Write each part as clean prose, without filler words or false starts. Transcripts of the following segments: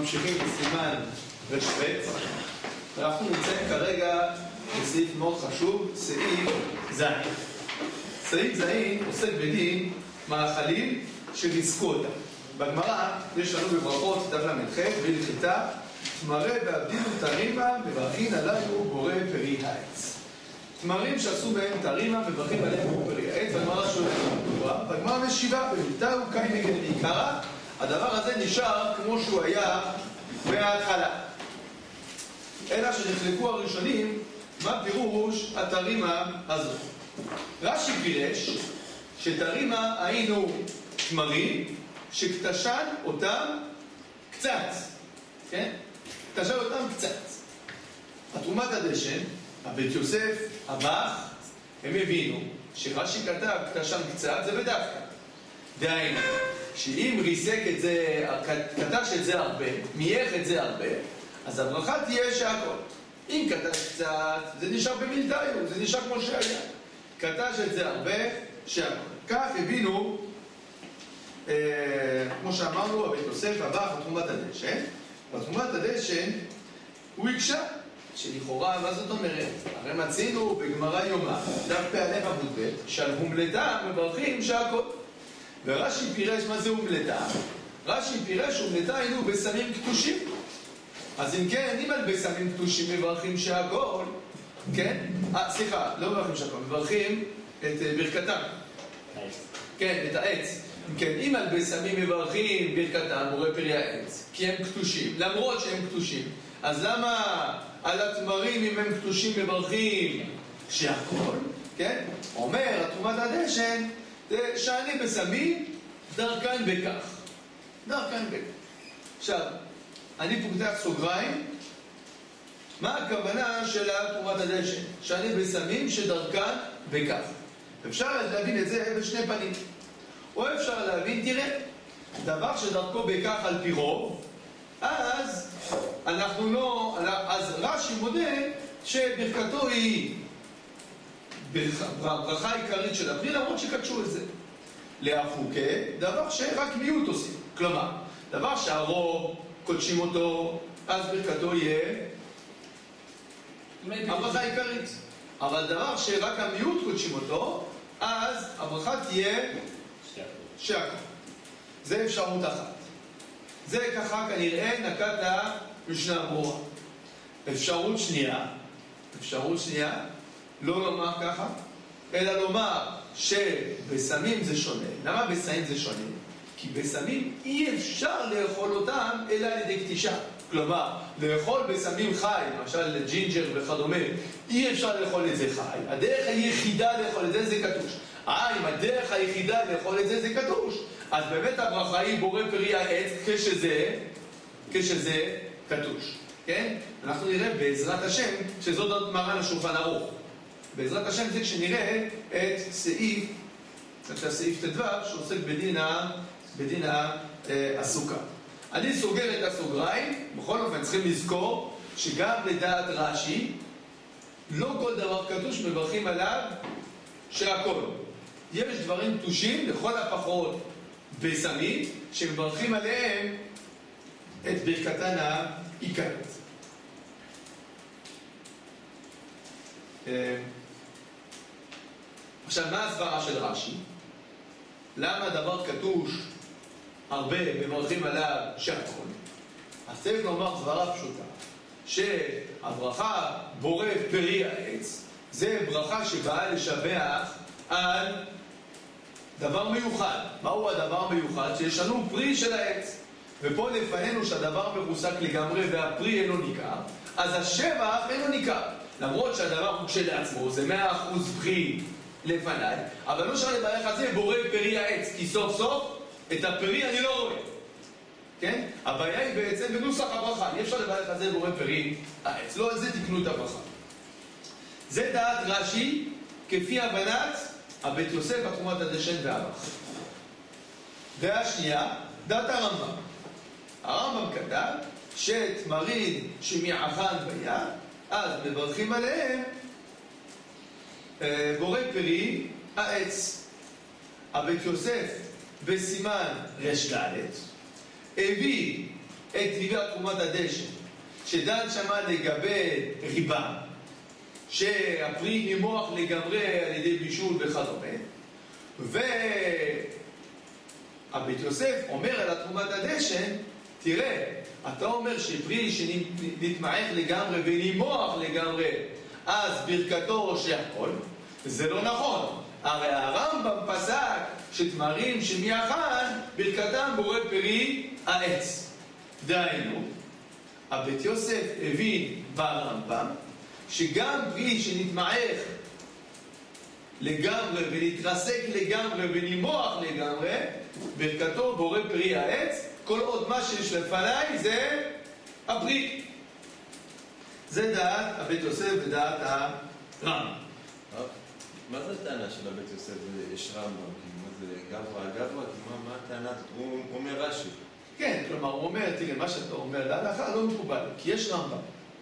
ממשיכים בסימן רשבט. אנחנו נמצאים כרגע בסעיף מאוד חשוב, סעיף זין. סעיף זין עוסק בדין מאכלים שריסקו אותם. בגמרא יש לנו בברכות דף ל"ח והלכתה תמרה ועבדין ותרימה מברכין עליו בורא פרי העץ. תמרים שעשו בהם תרימה מברכין עליהם בורא פרי העץ. בגמרא שואלת מדוע, בגמרא משיבה ולכתה הוא קין נגד מעיקרא. הדבר הזה נשאר כמו שהוא היה מההתחלה, אלא שנחלקו הראשונים מה פירוש התרימה הזאת. רש"י פירש שתרימה היינו תמרים שקטשן אותם קצת, כן? קטשן אותם קצת. התרומת הדשן, הבית יוסף, הבח, הם הבינו שרש"י כתב קטשן קצת זה בדווקא. דהיינו, שאם ריסק את זה, קטש את זה הרבה, מייך את זה הרבה, אז הברכה תהיה שהכל. אם קטש קצת, זה נשאר במילתאיות, זה נשאר כמו שהיה. קטש את זה הרבה, שהכל. כך הבינו, כמו שאמרנו, הבית יוסף, הבח, התרומת הדשן. בתרומת הדשן הוא הקשה, שלכאורה, מה זאת אומרת? הרי מצינו בגמרא יומא, דף פ"א עמוד ב', שעל הומלתה מברכים שהכל. ורש"י פירש מה זה הומלתה? רש"י פירש הומלתה היינו בסמים קטושים. אז אם כן, אם על בסמים קטושים מברכים שהכל, כן? סליחה, לא מברכים שהכל, מברכים את ברכתם. כן, את העץ. כן, אם על בסמים מברכים ברכתם, בורא פרי העץ, כי הם קטושים, למרות שהם קטושים, אז למה על התמרים אם הם קטושים מברכים שהכל? כן? אומר, התרומת הדשן, שאני בסמים, דרכן בכך. דרכן בכך. עכשיו, אני פותח סוגריים. מה הכוונה של תרומת הדשן? שאני בסמים שדרכן בכך. אפשר להבין את זה בשני פנים. או אפשר להבין, תראה, דבר שדרכו בכך על פי רוב, אז אנחנו לא, אז רש"י מודה שברכתו היא ברכה עיקרית של הפרי, למרות שקדשו את זה. להפוקה, דבר שרק מיעוט עושים. כלומר, דבר שהרוב קודשים אותו, אז ברכתו יהיה הברכה עיקרית. אבל דבר שרק המיעוט קודשים אותו, אז הברכה תהיה שהכל. זה אפשרות אחת. זה ככה כנראה נקטה משנה ברורה. אפשרות שנייה, לא לומר ככה, אלא לומר שבסמים זה שונה. למה בסמים זה שונה? כי בסמים אי אפשר לאכול אותם אלא על ידי קטישה. כלומר, לאכול בסמים חי, למשל ג'ינג'ר וכדומה, אי אפשר לאכול את זה חי. הדרך היחידה לאכול את זה זה קטוש. אם הדרך היחידה לאכול את זה זה קטוש, אז באמת הברכה היא בורא פרי העץ כשזה קטוש. כן? אנחנו נראה בעזרת השם שזאת עוד מרן השולחן ערוך. בעזרת השם זה כשנראה את סעיף ט"ו שעוסק בדין הסוכה. אני סוגר את הסוגריים. בכל אופן צריכים לזכור שגם לדעת רש"י לא כל דבר קדוש מברכים עליו שהכל. יש דברים קדושים לכל הפחות בסמים שמברכים עליהם את ברכתן העיקרית. עכשיו, מה הסברה של רש"י? למה דבר קדוש הרבה מברכים עליו שהכל? אז צריך לומר סברה פשוטה, שהברכה בורא פרי העץ זה ברכה שבאה לשבח על דבר מיוחד. מהו הדבר מיוחד? שיש לנו פרי של העץ, ופה לפנינו שהדבר מרוסק לגמרי והפרי אינו ניכר, אז השבח אינו ניכר. למרות שהדבר הוא כשלעצמו, זה 100% פרי לפניי, אבל לא אפשר לברך על זה בורא פרי העץ, כי סוף סוף את הפרי אני לא רואה. כן? הבעיה היא בעצם בנוסח הברכה, אי אפשר לברך על זה בורא פרי העץ. לא על זה תקנו את הברכה. זה דעת רש"י כפי הבנת הבית יוסף, התרומת הדשן והבח. דעה שנייה, דעת הרמב"ם. הרמב"ם כתב שתמרים שמעכן ביד, אז מברכים עליהם בורא פרי העץ. הבית יוסף בסימן ר"ד הביא את טביעת תרומת הדשן, שדן שמה לגבי ריבה, שהפרי נמוח לגמרי על ידי בישול וכדומה, והבית יוסף אומר על תרומת הדשן, תראה, אתה אומר שפרי שנתמעך לגמרי ונמוח לגמרי, אז ברכתו שהכל, זה לא נכון. הרי הרמב"ם פסק שתמרים שמיחן ברכתם בורא פרי העץ. דהיינו, הבית יוסף הבין ברמב"ם שגם פרי שנתמעך לגמרי ולהתרסק לגמרי ונמוח לגמרי, ברכתו בורא פרי העץ, כל עוד מה שיש לפניי זה הפרי. זה דעת הבית יוסף ודעת הרמב"ם. מה זה הטענה של הבית יוסף? יש רמב"ם, מה זה גברא? מה הטענה? הוא אומר רש"י. כן, כלומר הוא אומר, תראה, מה שאתה אומר להלכה לא מקובל, כי יש רמב"ם.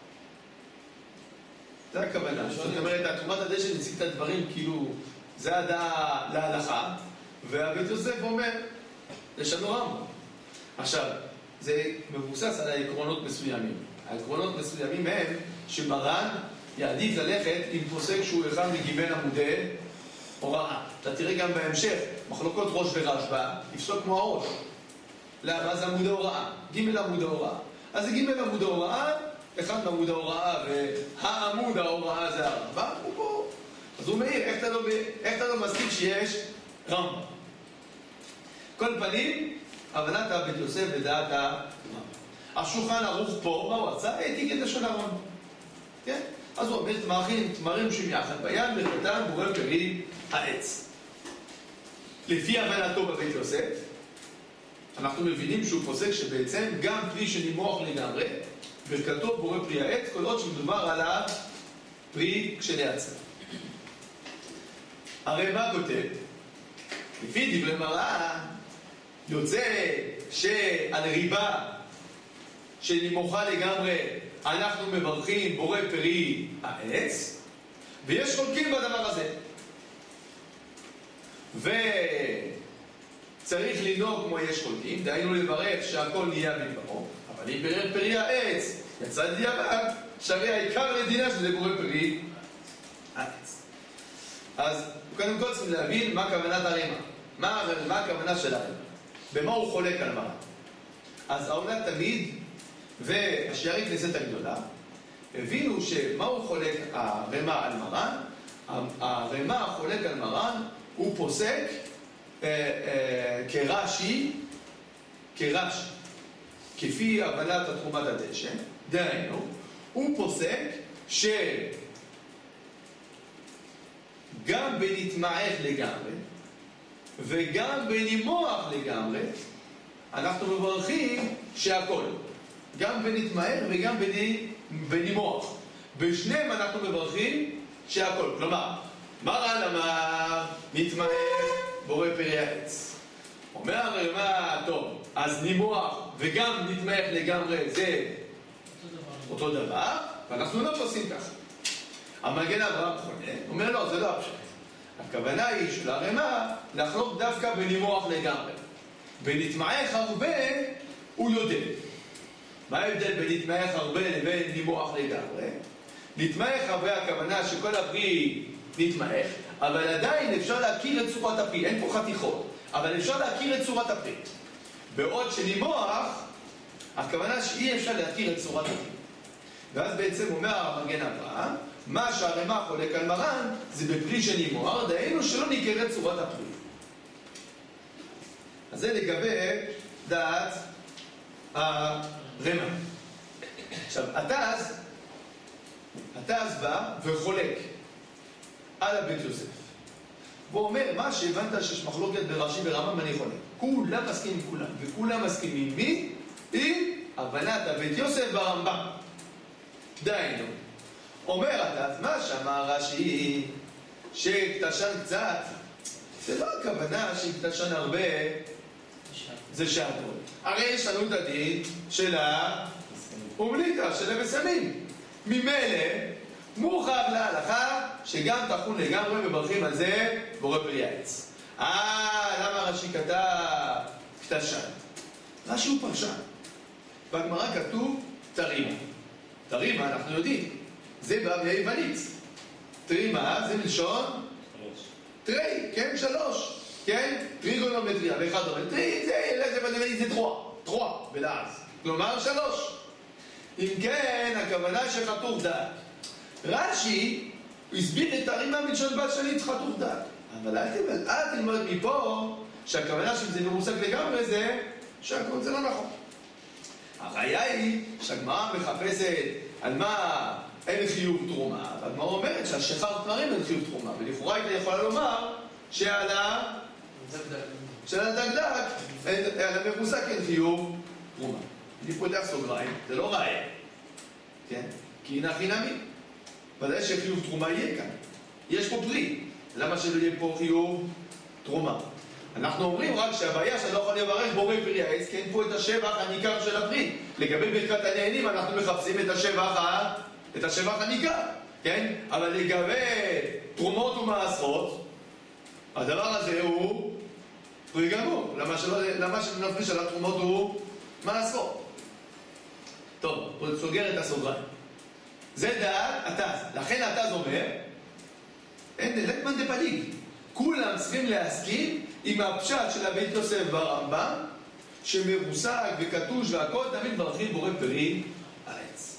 זה הכוונה. זאת אומרת, תרומת הדשן מציג את הדברים כאילו זה הדעה להלכה, והבית יוסף אומר, יש לנו רמב"ם. עכשיו, זה מבוסס על העקרונות מסוימים. העקרונות מסוימים הם שמרן יעדיף ללכת עם פוסק שהוא אחד מגימל עמודי הוראה. אתה תראה גם בהמשך, מחלוקות ראש ורשב"א, יפסוק כמו הראש. למה? זה עמודי הוראה, גימל עמודי הוראה. אז זה גימל עמודי הוראה, אחד מעמוד ההוראה, והעמוד ההוראה זה הרמב"ם, הוא פה. אז הוא מעיר, איך אתה לא מסכים שיש רמב"ם? כל פנים, הבנת הבית יוסף ודעת הרמב"ם. השולחן ערוך פה, מה הוא עשה? העתיק את לשון הרמב"ם. כן? אז הוא אומר, תמרים שמיחד בים, ברכתם בורא פרי העץ. לפי הבנתו בבית יוסף, אנחנו מבינים שהוא פוסק שבעצם גם פרי שנמוח לגמרי, ברכתו בורא פרי העץ, כל עוד שמדובר על הפרי כשלעצמו. הרי מה כותב? לפי דברי מרן, יוצא שעל ריבה שנמוכה לגמרי אנחנו מברכים בורא פרי העץ, ויש חולקים בדבר הזה. וצריך לנהוג כמו יש חולקים, דהיינו לברך שהכל נהיה בדברו, אבל אם ברך פרי העץ יצא דיעבד, שהרי העיקר לדינה שזה בורא פרי העץ. אז קודם כל צריכים להבין מה כוונת הרמ"א, מה הכוונה של הרמ"א, במה הוא חולק על מרן. אז העולם תמיד והשיירי כנסת הגדולה הבינו שמה הוא חולק הרמ"א על מרן. הרמ"א חולק על מרן, הוא פוסק כרש"י, כפי הבנת תרומת הדשן, דהיינו, הוא פוסק שגם בנתמעך לגמרי וגם בנמוח לגמרי אנחנו מברכים שהכל, גם בנתמעך וגם בנמוח, בשניהם אנחנו מברכים שהכל. כלומר, מרן אמר נתמעך בורא פרי העץ, אומר הרמ"א, טוב, אז נמוח וגם נתמעך לגמרי זה אותו דבר, ואנחנו לא פוסקים ככה. המגן אברהם חונה, אומר לא, זה לא הפשט. הכוונה היא של הרמ"א לחלוק דווקא בנמוח לגמרי. בנתמעך הרבה הוא יודע. מה ההבדל בין נתמעך הרבה לבין נמוח לגמרי? נתמעך הרבה הכוונה שכל הפרי נתמעך, אבל עדיין אפשר להכיר את צורת הפרי, אין פה חתיכות, אבל אפשר להכיר את צורת הפרי. בעוד שנמוח, הכוונה שאי אפשר להכיר את צורת הפרי. ואז בעצם אומר המגן אברהם, מה שהרמ"א חולק על מרן זה בפרי שנמוח, דהיינו שלא ניכרת צורת הפרי. אז זה לגבי דעת הרמ"א. עכשיו, התז בא וחולק על הבית יוסף. והוא אומר, מה שהבנת שיש מחלוקת ברש"י ורמב"ם אני חולק. כולם מסכימים עם כולם, וכולם מסכימים מי? עם הבנת הבית יוסף ברמב"ם. דהיינו, אומר התז, מה שאמר רש"י שקטשן קצת, זה לא הכוונה שקטשן הרבה, זה שהכל. הרי יש לנו את הדין של האומליטה, של המסמים. ממילא, מוכרח להלכה שגם תחון לגמרי מברכים על זה בורא פרי העץ. למה רש"י כתב קטשן? רש"י הוא פרשן. בגמרא כתוב תרימה. תרימה, אנחנו יודעים, זה בא מהיוונית. תרימה זה מלשון תרי, כן, 3, כן? טריגונומטריה, וכדומה. תרי, זה טרואה, בלעז. כלומר 3. אם כן, הכוונה שחתוך דק. רש"י, הוא הסביר את תרימה מלשון בת שנית חתוך דק. אבל אל תלמד מפה שהכוונה שזה מרוסק לגמרי זה שהכל זה לא נכון. הראיה היא שהגמרא מחפשת על מה אין חיוב תרומה, והגמרא אומרת שהשחר תמרים אין חיוב תרומה, ולכאורה הייתה יכולה לומר שעל הדקדק, על המרוסק אין חיוב תרומה. אני פותח סוגריים, זה לא ראיה, כן? כי הנה חינמי. ודאי שחיוב תרומה יהיה כאן. יש פה פרי, למה שלא יהיה פה חיוב תרומה? אנחנו אומרים רק שהבעיה שלא יכול לברך בורא פרי העץ, כי אין פה את השבח הניכר של הפרי. לגבי ברכת הנהנים אנחנו מחפשים את השבח הניכר, כן? אבל לגבי תרומות ומעשרות, הדבר הזה הוא פרי גמור. למה שנפריש על התרומות הוא מעשרות? טוב, הוא סוגר את הסוגריים. זה דעת התז. לכן התז אומר, אין לתמן דפליג. כולם צריכים להסכים עם הפשט של הבית יוסף ברמב"ם, שמרוסק וכתוש והכל תמיד מברכים בורא פרי העץ.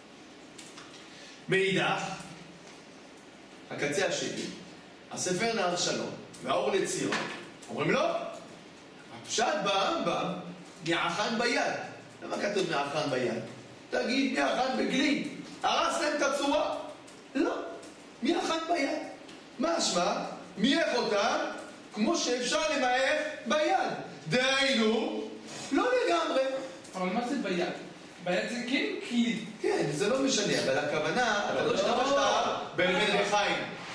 מאידך, הקצה השני, הספר נהר שלום והאור לציון, אומרים לו, הפשט ברמב"ם מעכן ביד. למה כתוב מעכן ביד? תגיד מעכן בגלי, הרס להם את הצורה. לא, מעכן ביד. מה השמע? מייך אותם כמו שאפשר למעך ביד. דהיינו, לא לגמרי. אבל מה זה ביד? ביד זה כן כלי. כן, זה לא משנה, אבל הכוונה, אתה לא השתמשת באבן רחיים.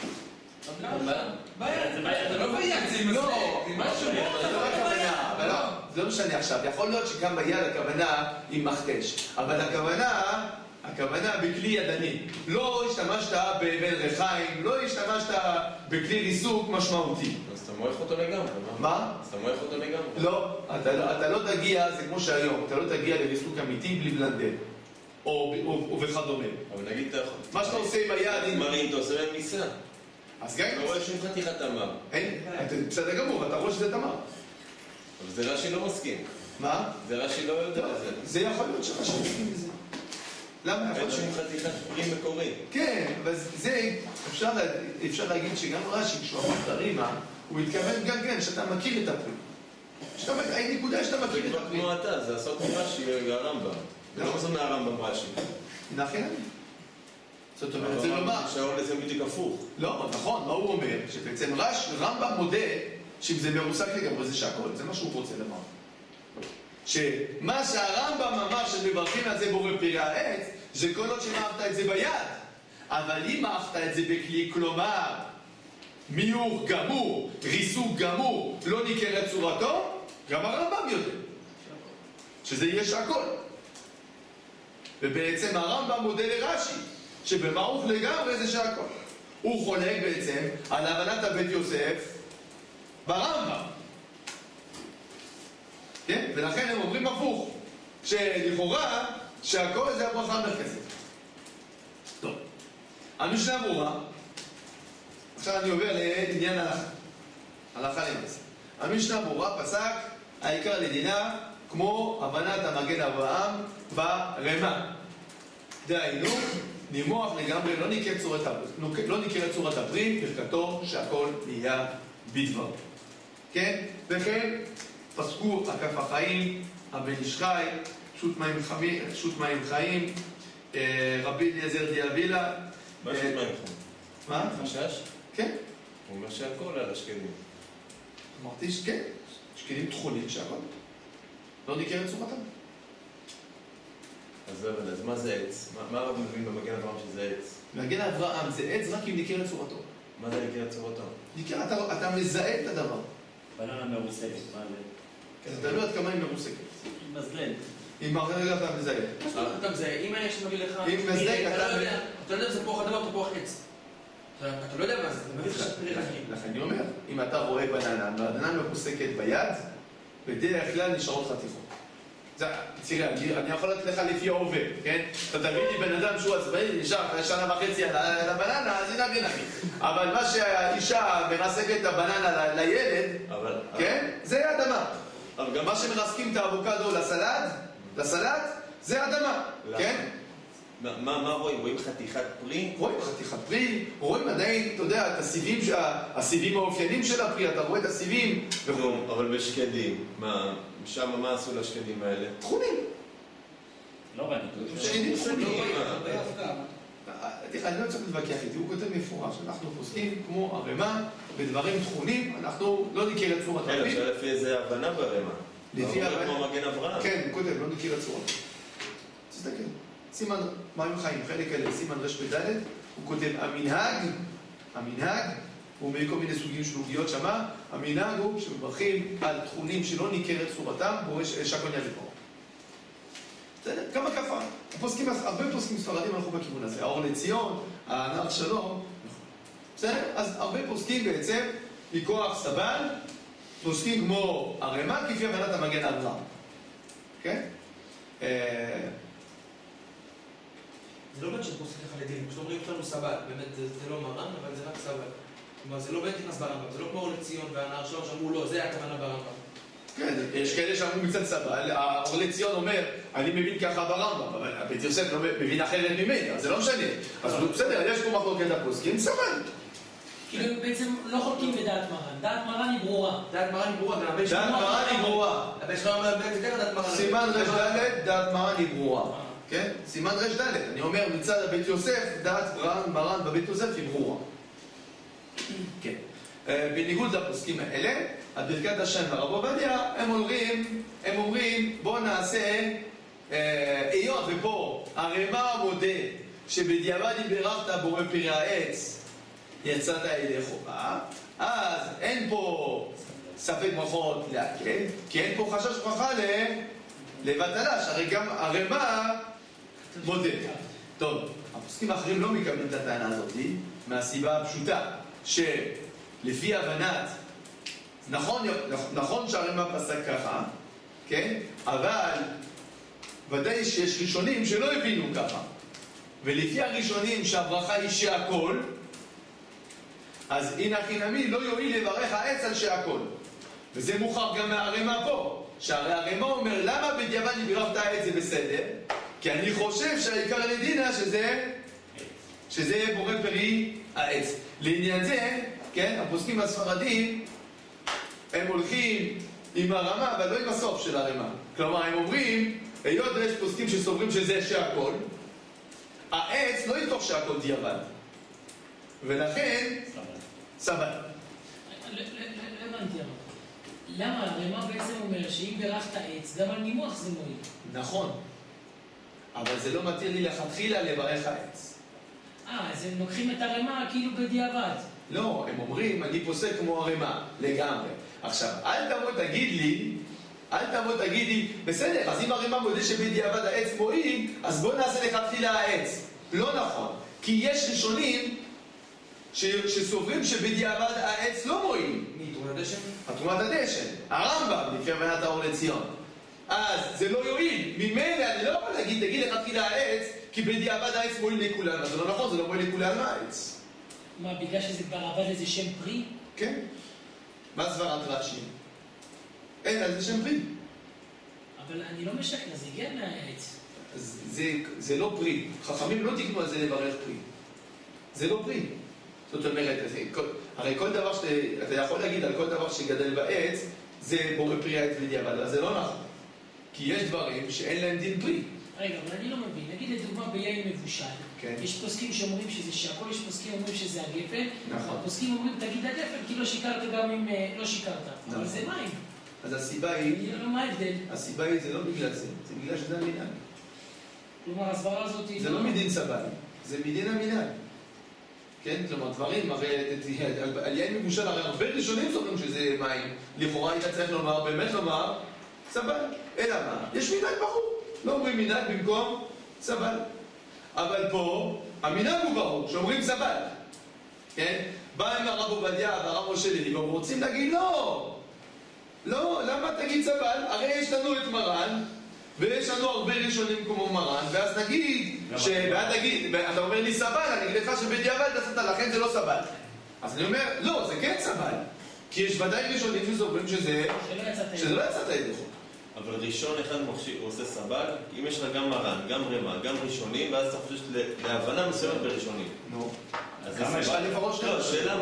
ביד, זה לא ביד, זה משהו. זה לא משנה עכשיו, יכול להיות שגם ביד הכוונה היא מכתש, אבל הכוונה בכלי ידני. לא השתמשת באבן רחיים, לא השתמשת בכלי ריסוק משמעותי. אז אתה מועך אותו לגמרי, מה? אז אתה מועך אותו לגמרי. לא, אתה לא תגיע, זה כמו שהיום, אתה לא תגיע לריסוק אמיתי בלי בלנדר, או וכדומה. אבל נגיד אתה יכול... מה שאתה עושה עם היד... מרים, אתה עושה להם ניסה. אז גם... אתה רואה שום חתיכת תמר. אין, בסדר גמור, אתה רואה שזה תמר. אבל זה רש"י לא מסכים. מה? זה רש"י לא יודע את זה. זה יכול להיות שרש"י מסכים לזה. למה יכול אין להיות? שום חתיכת פרי מקורי. כן, אבל זה, אפשר להגיד שגם רש"י, כשהוא אמר את הרימה, הוא התכוון גם כן, שאתה מכיר את הפרי. הנקודה שאתה מכיר את זה הפרי. כמו אתה, זה עשות מרש"י הרמב"ם. זה לא מסוג מהרמב"ם רש"י. נכון. זאת אומרת, זה לומר... שהאור לזה בדיוק הפוך. לא, נכון, מה הוא אומר? שבעצם רמב"ם מודה שאם זה מרוסק לגמרי זה שהכל, זה מה שהוא רוצה לומר. שמה שהרמב"ם אמר שמברכים על זה בורא פרי העץ, זה כל עוד שמעכת את זה ביד. אבל אם מעכת את זה בכלי, כלומר, מיוך גמור, ריסוק גמור, לא ניכרת צורתו, גם הרמב"ם יודע. שזה יהיה שהכל. ובעצם הרמב"ם מודה לרש"י, שבמעוך לגמרי זה שהכל. הוא חולק בעצם על הבנת הבית יוסף ברמב"ם. כן? ולכן הם אומרים הפוך, שלכאורה שהכל זה הברכה המרכזית. טוב, המשנה ברורה. עכשיו אני עובר לעניין הלכה למעשה. המשנה ברורה פסק העיקר לדינה כמו הבנת המגן אברהם ברמה. דהיינו, נימוח לגמרי לא ניכרת צורת הפרי, ברכתו שהכל נהיה בדבר. כן? וכן פסקו הכף החיים, הבן איש חי, שו"ת מים חיים, רבי אליעזר דיאבילה. מה שו"ת מים חיים? מה? חשש? כן. הוא אומר שהכל על השקדים. אמרתי שכן, שקדים תכונים שהכל לא ניכרת צורתם. אז מה זה עץ? מה הרב מבין במגן אברהם שזה עץ? מגן אברהם זה עץ רק אם ניכרת צורתו. מה זה ניכרת צורתו? אתה מזהה את הדבר. בננה מרוסקת, מה זה? אז אתה לא יודעת כמה היא מרוסקת. עם מזלג. אם הרגע אתה מזהה. אתה מזהה, אם יש מביא לך... אם מזלג, אתה לא יודע אם זה תפוח אדמה או תפוח עץ. אתה לא יודע מה זה, אתה מביא לך פרי רחים. לכן אני אומר, אם אתה רואה בננה, והבננה מרוסקת ביד, בדרך כלל נשארות חתיכות. תראה, אני יכול לתת לך לפי ההווה, כן? אתה תביא לי בן אדם שהוא עצבני, נשאר שנה וחצי על הבננה, אז הנה בננה. אבל מה שהאישה מרסקת את הבננה לילד, כן? זה האדמה. מה שמרסקים את האבוקדו לסלט, זה האדמה, כן? מה רואים? רואים חתיכת פרי? רואים חתיכת פרי, רואים עדיין, אתה יודע, את הסיבים האופיינים של הפרי, אתה רואה את הסיבים וכו'. אבל בשקדים, שם מה עשו לשקדים האלה? תכונים. לא ראיתי. שקדים תכונים. לא אני לא צריך להתווכח איתי, הוא כותב מפורש, אנחנו פוסקים כמו ערימה, בדברים תכונים, אנחנו לא נכיר את צורת כן, הפרי. אפשר לפי איזה הבנה ברמה. לפי הבנה. כמו מגן אברהם. כן, הוא כותב, לא נכיר את צורת. תסתכל. סימן מים חיים, חלק אלה, סימן רשפ"ד, הוא כותב המנהג, הוא מביא כל מיני סוגים של עוגיות שמה, המנהג הוא שמברכים על תכונים שלא ניכרת צורתם, בו שקוניה ופה. בסדר, כמה כפה. הרבה פוסקים ספרדים הלכו בכיוון הזה, האור לציון, הנער שלום, בסדר? אז הרבה פוסקים בעצם, מכוח סבל, פוסקים כמו הרמ"א, כפי הבנת המגן אברהם. כן? זה לא באמת שפוסק החרדים, כשאומרים לנו סבל, באמת זה לא מרן, אבל זה רק סבל. כלומר, זה לא באמת נכנס ברמב"ם, זה לא כמו אור לציון והנער שלום שאמרו לא, זה הכוונה ברמב"ם. כן, יש כאלה שאמרו מצד סבל, האור לציון אומר, אני מבין ככה ברמב"ם, אבל בית יוסף לא מבין אחרת ממני, אז זה לא משנה. אז בסדר, יש פה מחלוקת הפוסקים, סבל. כאילו בעצם לא חולקים בדעת מרן, דעת מרן היא ברורה. דעת מרן היא ברורה, דעת מרן היא ברורה. הבן שלך אומר בעצם ככה דעת מרן. סימן ר"ד, דעת מרן היא ברורה. כן? סימן ר"ד, אני אומר מצד הבית יוסף, דעת מרן בבית יוסף היא ברורה. כן. בניגוד לפוסקים האלה, על ברכת השם והרב עובדיה, הם אומרים, בוא נעשה, היות ופה הרמ"א מודה שבדיעבד אם בירכת בורא פרי העץ, יצאת ידי חובה, אז אין פה ספק ברכות להקל, כי אין פה חשש ברכה לבטלה, שהרי גם הרמ"א מודה. טוב, הפוסקים האחרים לא מקבלים את הטענה הזאת, מהסיבה הפשוטה, שלפי הבנת, נכון שהרמ"א פסק ככה, כן? אבל ודאי שיש ראשונים שלא הבינו ככה. ולפי הראשונים שהברכה היא שהכל, אז הנה חינמי לא יועיל לברך העץ על שהכל. וזה מוכח גם מהרמ"א פה, שהרי הרמ"א אומר למה בדיעבד אם בירכת העץ זה בסדר? כי אני חושב שהעיקר לדינה שזה בורא פרי העץ. לעניין זה, כן, הפוסקים הספרדים הם הולכים עם הרמ"א אבל לא עם הסוף של הרמ"א. כלומר הם אומרים, היות ויש פוסקים שסוברים שזה שהכל, העץ לא יתוך שהכל דיעבד. ולכן סבל. לא הבנתי אבל. למה הרמ"א בעצם אומר שאם בירכת עץ, גם על נימוח זה מועיל? נכון. אבל זה לא מתיר לי לכתחילה לברך העץ. אז הם לוקחים את הרמ"א כאילו בדיעבד. לא, הם אומרים, אני פוסק כמו הרמ"א, לגמרי. עכשיו, אל תבוא תגיד לי, בסדר, אז אם הרמ"א מודה שבדיעבד העץ מועיל, אז בוא נעשה לכתחילה העץ. לא נכון. כי יש ראשונים שסוברים שבדיעבד העץ לא מועיל. תרומת הדשן? תרומת הדשן. הרמב"ם, לפי הבנת האור לציון. אז זה לא יועיל. ממילא אני לא יכול להגיד, תגיד לכתחילה העץ, כי בדיעבד העץ מועיל לכולם. אז זה לא נכון, זה לא מועיל לכולם העץ. מה, בגלל שזה כבר עבד איזה שם פרי? כן. מה סברת רש"י? אין, אז זה שם פרי. אבל אני לא משקר, זה הגיע מהעץ. זה לא פרי. חכמים לא תקנו על זה לברך פרי. זה לא פרי. זאת אומרת, הרי כל דבר אתה יכול להגיד על כל דבר שגדל בעץ, זה בורא פרי העץ בדיעבד, אבל זה לא נכון. כי יש דברים שאין להם דין פרי. רגע, אבל אני לא מבין. נגיד לדוגמה ביין מבושל. כן. יש פוסקים שאומרים שזה שהכל, יש פוסקים שאומרים שזה הגפן. נכון. הפוסקים אומרים, תגיד הגפן, כי לא שיקרת גם אם לא שיקרת. נכון. אבל זה מים. אז הסיבה היא... מה ההבדל? הסיבה היא, זה לא בגלל זה. זה בגלל שזה המנהג. כלומר, הסברה הזאת היא... זה לא מדין סבל. זה מדין המנהג. כן? כלומר, דברים, הרי על יין מבושל, הרי הרבה ראשונים סוברים שזה מים. לכאורה היית צריך לומר, באמת לומר, סבל. אלא מה? יש מנהג ברור. לא אומרים מנהג במקום סבל. אבל פה, המנהג הוא ברור, שאומרים סבל. כן? בא עם הרב עובדיה והרב משה לוי, והם רוצים להגיד לא. לא, למה תגיד סבל? הרי יש לנו את מרן, ויש לנו הרבה ראשונים כמו מרן, ואז נגיד, אתה אומר לי סבל, אני אגיד לך שבדיעבד עשית, לכן זה לא סבל. אז אני אומר, לא, זה כן סבל. כי יש ודאי ראשונים שזוכרים שזה לא יצאת ידי חובה. אבל ראשון אחד הוא עושה סבל, אם יש לך גם מרן, גם רמה, גם ראשונים, ואז אתה חושב להבנה מסוימת בראשונים. נו. אז יש לך לפחות שני. לא, השאלה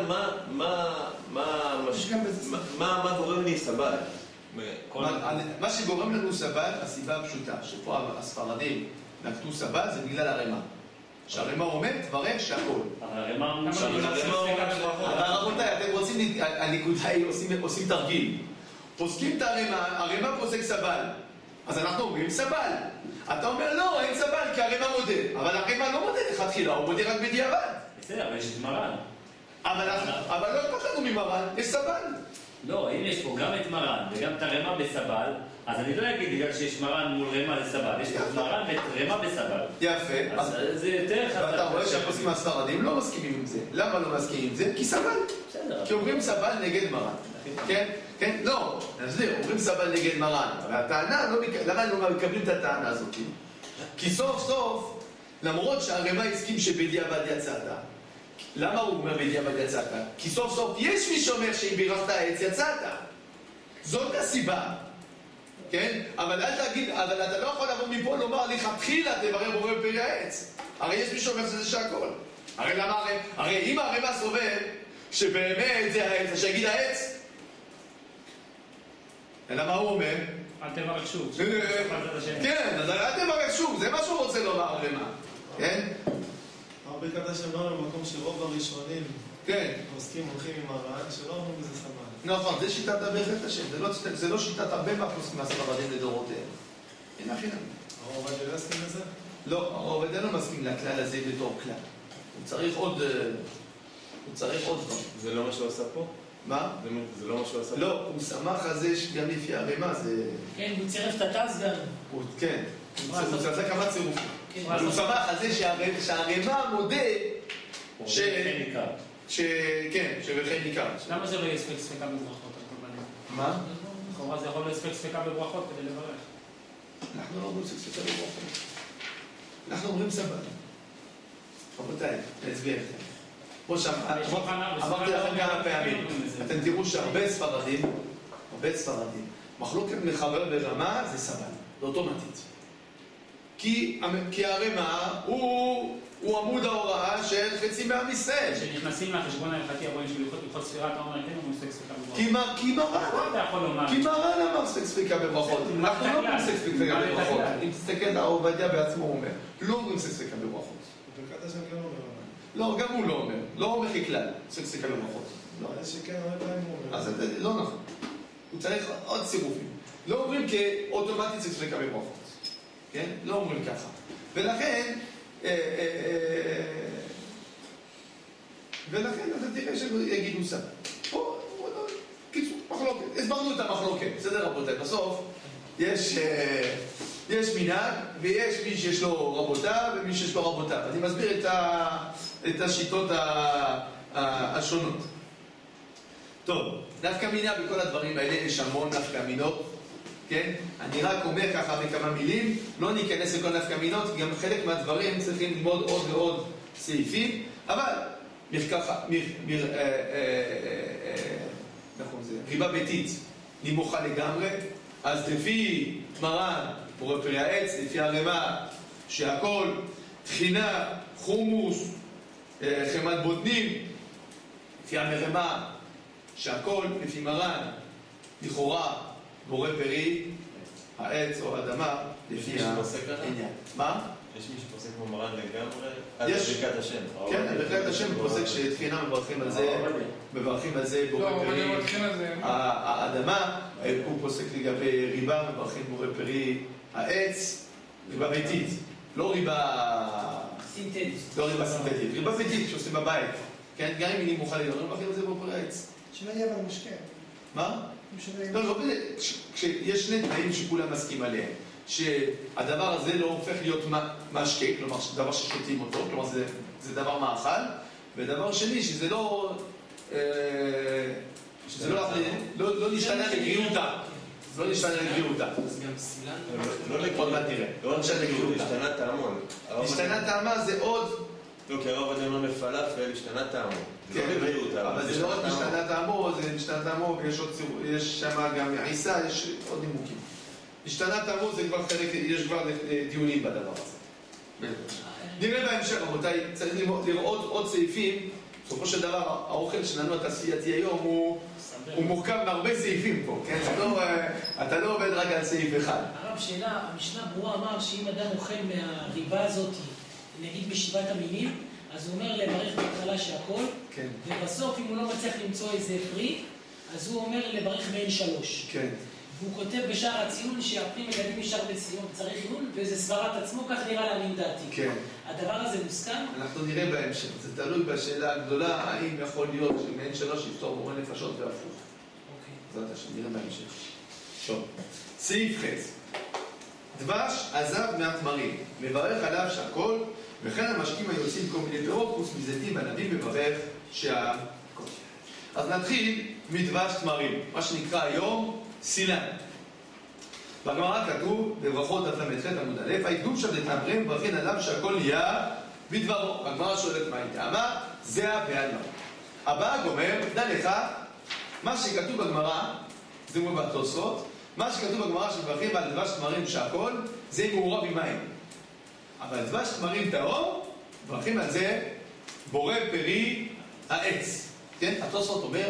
מה גורם לי סבל? מה שגורם לנו סבל, הסיבה הפשוטה, שפה הספרדים נקטו סבל, זה בגלל הרמה. שהרמה אומר, תברך שהכל. הרמה אבל רבותיי, אתם רוצים, הנקודאי עושים תרגיל. פוסקים את הרמה פוסק סבל. אז אנחנו אומרים סבל. אתה אומר לא, אין סבל, כי הרמה מודה. אבל הרמה לא מודה לכתחילה, הוא מודה רק בדיעבד. בסדר, אבל יש את מרן. אבל לא אכפת לנו ממרן, יש סבל. לא, אם יש פה גם את מרן וגם את הרמה בסבל, אז אני לא אגיד בגלל שיש מרן מול רמה לסבל, יש פה מרן ואת רמה בסבל. יפה. אז זה יותר חזק. ואתה רואה שהפוסקים הספרדים לא מסכימים עם זה. למה לא מסכימים עם זה? כי סבל. כי אומרים סבל נגד מרן. כן? כן? לא. נסביר, אומרים סבל נגד מרן. אבל הטענה, למה לא מקבלים את הטענה הזאת? כי סוף סוף, למרות שהרמה הסכים שבדיעבד יצאת, למה הוא אומר בדיעבד יצאת? כי סוף סוף יש מי שאומר שאם בירכת העץ יצאת. זאת הסיבה. כן? אבל אל תגיד, אבל אתה לא יכול לבוא מפה לומר לכתחילה תברר בורא פרי העץ. הרי יש מי שאומר שזה שהכל. הרי למה? הרי אם הרמה סובר שבאמת זה העץ, אז שיגיד העץ. אלא מה הוא אומר? אל תברך שוב. כן, אז אל תברך שוב, זה מה שהוא רוצה לומר הרמה. כן? הרבה קדש אמרנו במקום שרוב הראשונים פוסקים הולכים עם הרען, שלא אמרו בזה סבל. נכון, זה שיטת הברכת השם, זה לא שיטת הרבה מהפוסקים הספרדים לדורותיהם. אין הכי נמי. הרב עובדיה לא מסכים לזה? לא, הרב עובדיה לא מסכים לכלל הזה בתור כלל. הוא צריך עוד דברים. זה לא מה שהוא עשה פה? מה? זה לא מה שהוא עשה פה? לא, הוא שמח על זה שגם לפי הרמה זה... כן, הוא צירף את התז גם. כן, הוא עשה כמה צירופים. הוא שמח על זה שהרמה מודה כן, שבחי ניכר. למה זה לא יהיה ספקה בברכות? מה? לכאורה זה יכול להיות ספקה בברכות כדי לברך. אנחנו לא אומרים ספקה בברכות. אנחנו אומרים סבבה. רבותיי, להסביר לכם. כמו שאמרתי לכם כמה פעמים, אתם תראו שהרבה ספרדים, מחלוקת מחבר ברמה זה סבל, זה אוטומטית. כי הרמה הוא עמוד ההוראה של חצי מעם ישראל. כשנכנסים לחשבון ההלכתי, רואים שבהלכות ספירה, אתה אומר, כן, הוא ספק ספקה בברכות. כי מרן אמר ספק ספקה בברכות. אנחנו לא אומרים ספק ספקה בברכות. אם תסתכל על הרב עובדיה בעצמו הוא אומר, לא אומרים ספק ספקה בברכות. ברכת השם כן אומר. לא, גם הוא לא אומר. לא אומר ככלל, ספק ספקה בברכות. זה שכן, הרבה פעמים הוא אומר. אז זה לא נכון. הוא צריך עוד צירופים. לא אומרים כאוטומטית ספק ספקה בברכות. כן? לא אומרים ככה. ולכן אתה תראה שיגידו סבא. פה, קיצור, מחלוקת. הסברנו את המחלוקת. בסדר רבותיי, בסוף יש מנהג ויש מי שיש לו רבותיו ומי שיש לו רבותיו. אני מסביר את השיטות השונות. טוב, נפקא מינה בכל הדברים האלה יש המון נפקא מינות. כן? אני רק אומר ככה בכמה מילים, לא ניכנס לכל נפקא מינות, כי גם חלק מהדברים צריכים ללמוד עוד ועוד סעיפים, אבל ריבה ביתית נמוכה לגמרי, אז לפי מרן, בורא פרי העץ, לפי הרמה, שהכל תחינה, חומוס, חמת בוטנים, לפי המרמה, שהכל לפי מרן, לכאורה, בורא פרי, העץ או האדמה, לפי העניין. מה? יש מי שפוסק כמו מרן לגמרי? יש. ברכת השם. כן, ברכת השם פוסק שתחינה מברכים על זה, בורא פרי, האדמה, הוא פוסק לגבי ריבה, מברכים בורא פרי, העץ, ריבה ביתית, לא ריבה סינתטית, ריבה ביתית שעושים בבית, כן, גם אם היא נמוכה לגמרי, מברכים על זה בורא פרי העץ. שלא יהיה אבל משקה. מה? לא, כשיש שני תנאים שכולם מסכים עליהם, שהדבר הזה לא הופך להיות משקה, כלומר דבר ששותים אותו, כלומר זה דבר מאכל, ודבר שני שזה לא נשתנה לבריאותה, לא נשתנה לגבירותה. אז גם סילן? עוד מעט נראה. לא נשתנה לגבירותה. השתנה טעמו. השתנה טעמה זה עוד... לא, כי הרב עדיין לא לפלאפל, השתנה טעמו. זה לא לגבירותה. אבל זה לא רק השתנה טעמו, זה השתנה טעמו, ויש שם גם עיסה, יש עוד נימוקים. השתנה טעמו זה כבר חלק, יש כבר דיונים בדבר הזה. נראה בהמשך, רבותיי, צריך לראות עוד סעיפים. בסופו של דבר, האוכל שלנו התעשייתי היום הוא מורכב מהרבה סעיפים פה, כן? אתה לא עובד רק על סעיף אחד. הרב, שאלה, המשנה ברורה אמר שאם אדם אוכל מהריבה הזאת, נגיד בשבעת המינים, אז הוא אומר לברך בהתחלה שהכל, ובסוף אם הוא לא מצליח למצוא איזה פרי, אז הוא אומר לברך בין 3. כן. והוא כותב בשער הציון שהפרי מגדים משער בציון, צריך עיון, וזה סברת עצמו, כך נראה לעניות דעתי. כן. הדבר הזה מוסכם? אנחנו נראה בהמשך, זה תלוי בשאלה הגדולה, האם יכול להיות שמעין 3 יפתור מורה נפשות והפוך. אוקיי. זאת השאלה, נראה בהמשך. שוב. סעיף חס. דבש עזב מהתמרים, מברך עליו שהכל, וכן המשקים היוצאים כל מיני פירות, פוס מזיתים ענבים מברך שהכל. אז נתחיל מדבש תמרים, מה שנקרא היום סילן. בגמרא כתוב, בברכות דף ל"ח עמוד א', ההקדום שם לתמרים, מברכין עליו שהכל נהיה בדברו. הגמרא שואלת מה היא טעמה, זה הבעלמה. הבא אומר, דע לך, מה שכתוב בגמרא, זה מובא בתוספות, מה שכתוב בגמרא שמברכים על דבש תמרים שהכל, זה מעורב עם מים. אבל דבש תמרים טהור, מברכים על זה בורא פרי העץ. כן? התוספות אומר,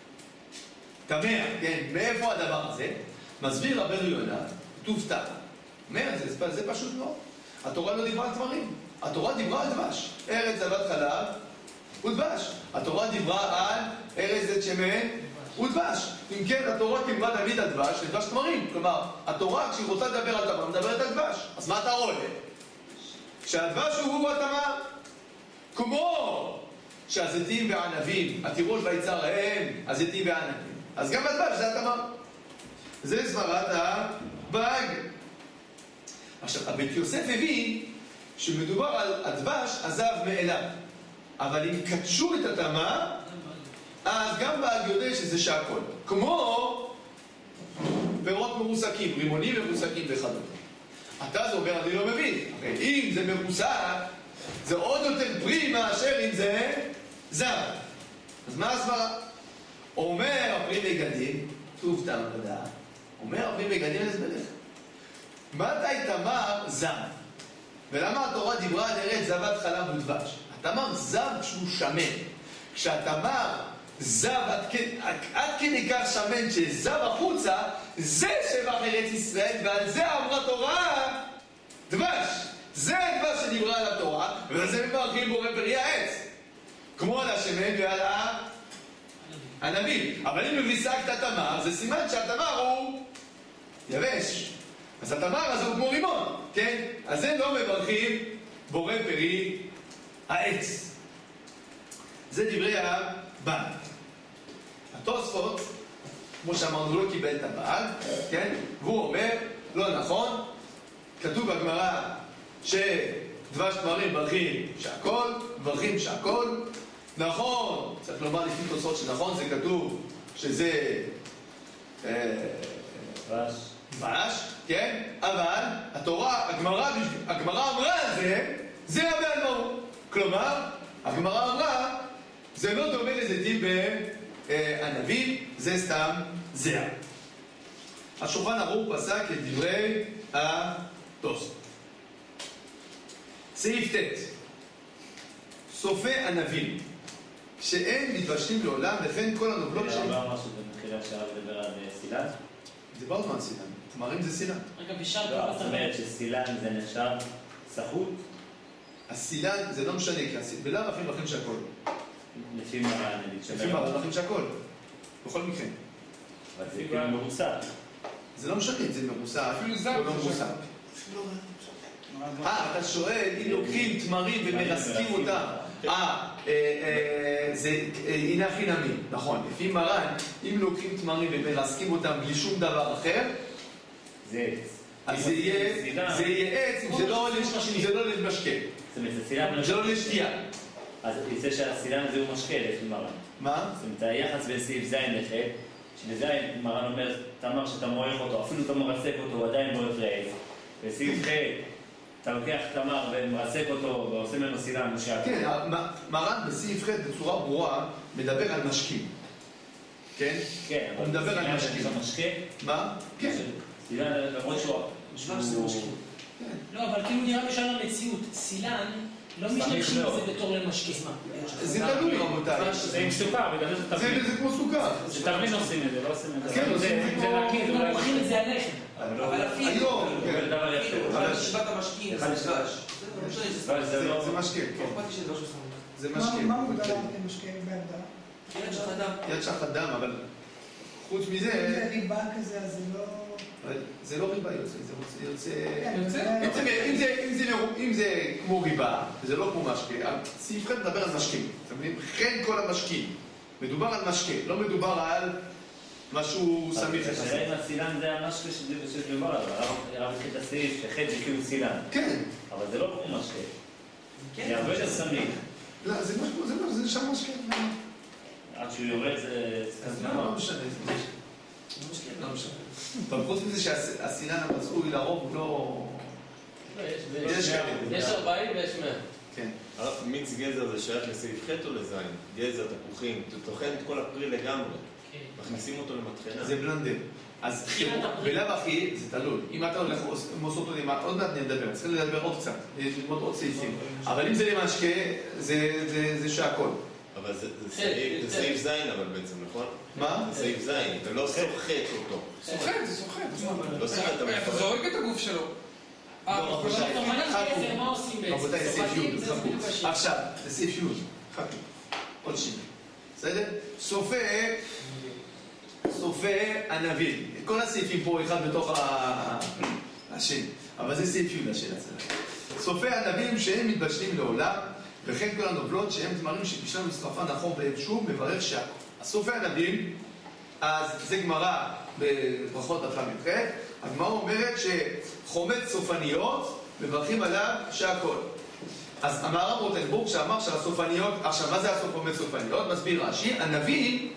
תמה, כן? מאיפה הדבר הזה? מסביר רבנו יונה, כתוב תא. אומר, זה פשוט מאוד. התורה לא דיברה על תמרים. התורה דיברה על דבש. ארץ זבת חלב ודבש. התורה דיברה על ארץ זית שמן ודבש. אם כן, התורה דיברה תמיד על דבש ודבש תמרים. כלומר, התורה כשהיא רוצה לדבר על תמר, מדברת על דבש. אז מה אתה רואה? שהדבש הוא התמר. כמו שהזיתים והענבים, התירוש והיצר הם הזיתים והענבים. אז גם הדבש זה התמר. זה סברת הבאג. עכשיו, הבית יוסף הבין שמדובר על הדבש עזב מאליו. אבל אם קדשו את התמר, אז גם באג יודע שזה שהכל. כמו פירות מרוסקים, רימונים מרוסקים וכדומה. אתה זה אומר, אני לא מבין. הרי אם זה מרוסק, זה עוד יותר פרי מאשר אם זה זר. אז מה הסברה? אומר הפרי מגדים, טוב טעם לדעת, אומר הפרי מגדים לסבלך. מתי תמר זב? ולמה התורה דיברה על ארץ זבת חלב ודבש? התמר זב כשהוא שמן. כשהתמר זב עד כדי כך שמן שזב החוצה, זה שבח ארץ ישראל, ועל זה אמרה תורה דבש. זה הדבש שדיברה על התורה, ועל זה מברכים בורא פרי העץ. כמו על השמן ועל הענבים. אבל אם מביסקת התמר, זה סימן שהתמר הוא יבש. אז התמר הזה הוא כמו רימון, כן? אז זה לא מברכים בורא פרי העץ. זה דברי הבעל. התוספות, כמו שאמרנו, לא קיבל את הבעל, כן? והוא אומר, לא נכון, כתוב בגמרא שדבש תמרים מברכים שהכל, מברכים שהכל. נכון, צריך לומר לפי תוספות שנכון, זה כתוב שזה דבש, כן? אבל התורה, הגמרא אמרה על זה, זה הבעל מהו. כלומר, הגמרא אמרה, זה לא דומה לזיתים בענבים, זה סתם זרע. השולחן ערוך פסק את דברי התוספות. סעיף ט' סופי ענבים שאין מתבשלים לעולם, וכן כל הנובלות של... לא אמר שזה מתחילה שעה לדבר על סילן? דיברנו על סילן, תמרים זה סילן. רגע, בשאר לא, זאת אומרת שסילן זה נחשב סחוט? הסילן זה לא משנה, כי בלאו הכי מברכים שהכל. לפי מראה נגיד לפי מראה מברכים שהכל, בכל מקרה. אבל זה כאילו מרוסק. זה לא משנה אם זה מרוסק או לא מרוסק. אתה שואל אם לוקחים תמרים ומרסקים אותם. זה הנה חינמי, נכון. לפי מרן, אם לוקחים תמרים ומרסקים אותם בלי שום דבר אחר, זה עץ. אז זה יהיה עץ אם זה לא למשקה. זה לא לשתייה. אז יצא שהסילן הזה הוא משקה לפי מרן. מה? זאת אומרת, היחס בין סעיף ז' לח' שלזה מרן אומר, תמר שאתה מוערך אותו, אפילו אתה מרסק אותו, הוא עדיין לא הפרעץ. בסעיף ח' אתה לוקח תמר ומרסק אותו ועושה ממנו סילן משק. כן, מרן בסעיף ח' בצורה ברורה מדבר על משקים. כן? כן, הוא מדבר על משקים. משקה? מה? כן. סילן למרות שהוא... שבב זה משקים. לא, אבל כאילו נראה בשביל המציאות, סילן לא משתמשים בזה בתור למשקה. זה תלוי רבותיי. זה עם סוכר, בגלל זה תבלין. זה כמו סוכר. זה תבלין עושים את זה, לא עושים את זה. כן, עושים את זה כמו... נקי, הם לוקחים את זה על לחם. אבל אפילו, היום, כן. אבל ישיבת המשקיעים זה דבש. זה משקה, כן. אכפתי שזה משהו סמוך. זה משקה. מה מוגדר כמשקה בהגדרה? יד שחת דם. יד שחת דם, אבל חוץ מזה... אם זה ריבה כזה, אז זה לא... זה לא ריבה יוצא, זה יוצא... יוצא? אם זה כמו ריבה, זה לא כמו משקה, סעיף ח' מדבר על משקים. אתם מבינים? כן כל המשקים. מדובר על משקה, לא מדובר על משהו סמיך יחסי. השאלה אם הסילן זה המשקה שדובר עליו, הרב התחיל את הסעיף שח' זה כאילו סילן. כן. אבל זה לא כמו משקה. זה הרבה יותר סמיך. לא, זה משהו, זה שם משקה. עד שהוא יורד זה... לא משנה, לא משנה. אבל חוץ מזה שהסילן המצוי לרוב הוא לא... יש 40 ויש 100. כן. הרב, מיץ גזר זה שייך לסעיף ח' או לזין? גזר, תפוחים, טוחן את כל הפרי לגמרי. מכניסים אותו למטחנה. זה בלנדר. אז בלאו הכי, זה תלוי. אם אתה הולך לעשות אותו למטה, עוד מעט נדבר, צריכים לדבר עוד קצת, ללמוד עוד סעיפים. אבל אם זה למשקה, זה שהכל. אבל זה סעיף זין אבל בעצם, נכון? מה? זה סעיף זין, אתה לא סוחט אותו. סוחט, זה סוחט. לא סוחט, אתה אתה זורק את הגוף שלו. מה עושים בעצם? רבותיי, זה סעיף י', חכו. עכשיו, זה סעיף י', חכו. עוד שני. בסדר? סופה ענבים. כל הסעיפים פה אחד בתוך השני. אבל זה סעיף י' השאלה אצלנו. סופה ענבים שהם מתבשלים לעולם, וכן כל הנובלות שהם תמרים שפשלם מצטרפה נכון בהם שוב, מברך שהכל. הסופה ענבים, אז זה גמרא בברכות דף ל"ח, הגמרא אומרת שחומץ סופניות מברכים עליו שהכל. אז אמר הרב רוטנבורג שאמר שהסופניות, עכשיו מה זה חומץ סופניות? מסביר רש"י, ענבים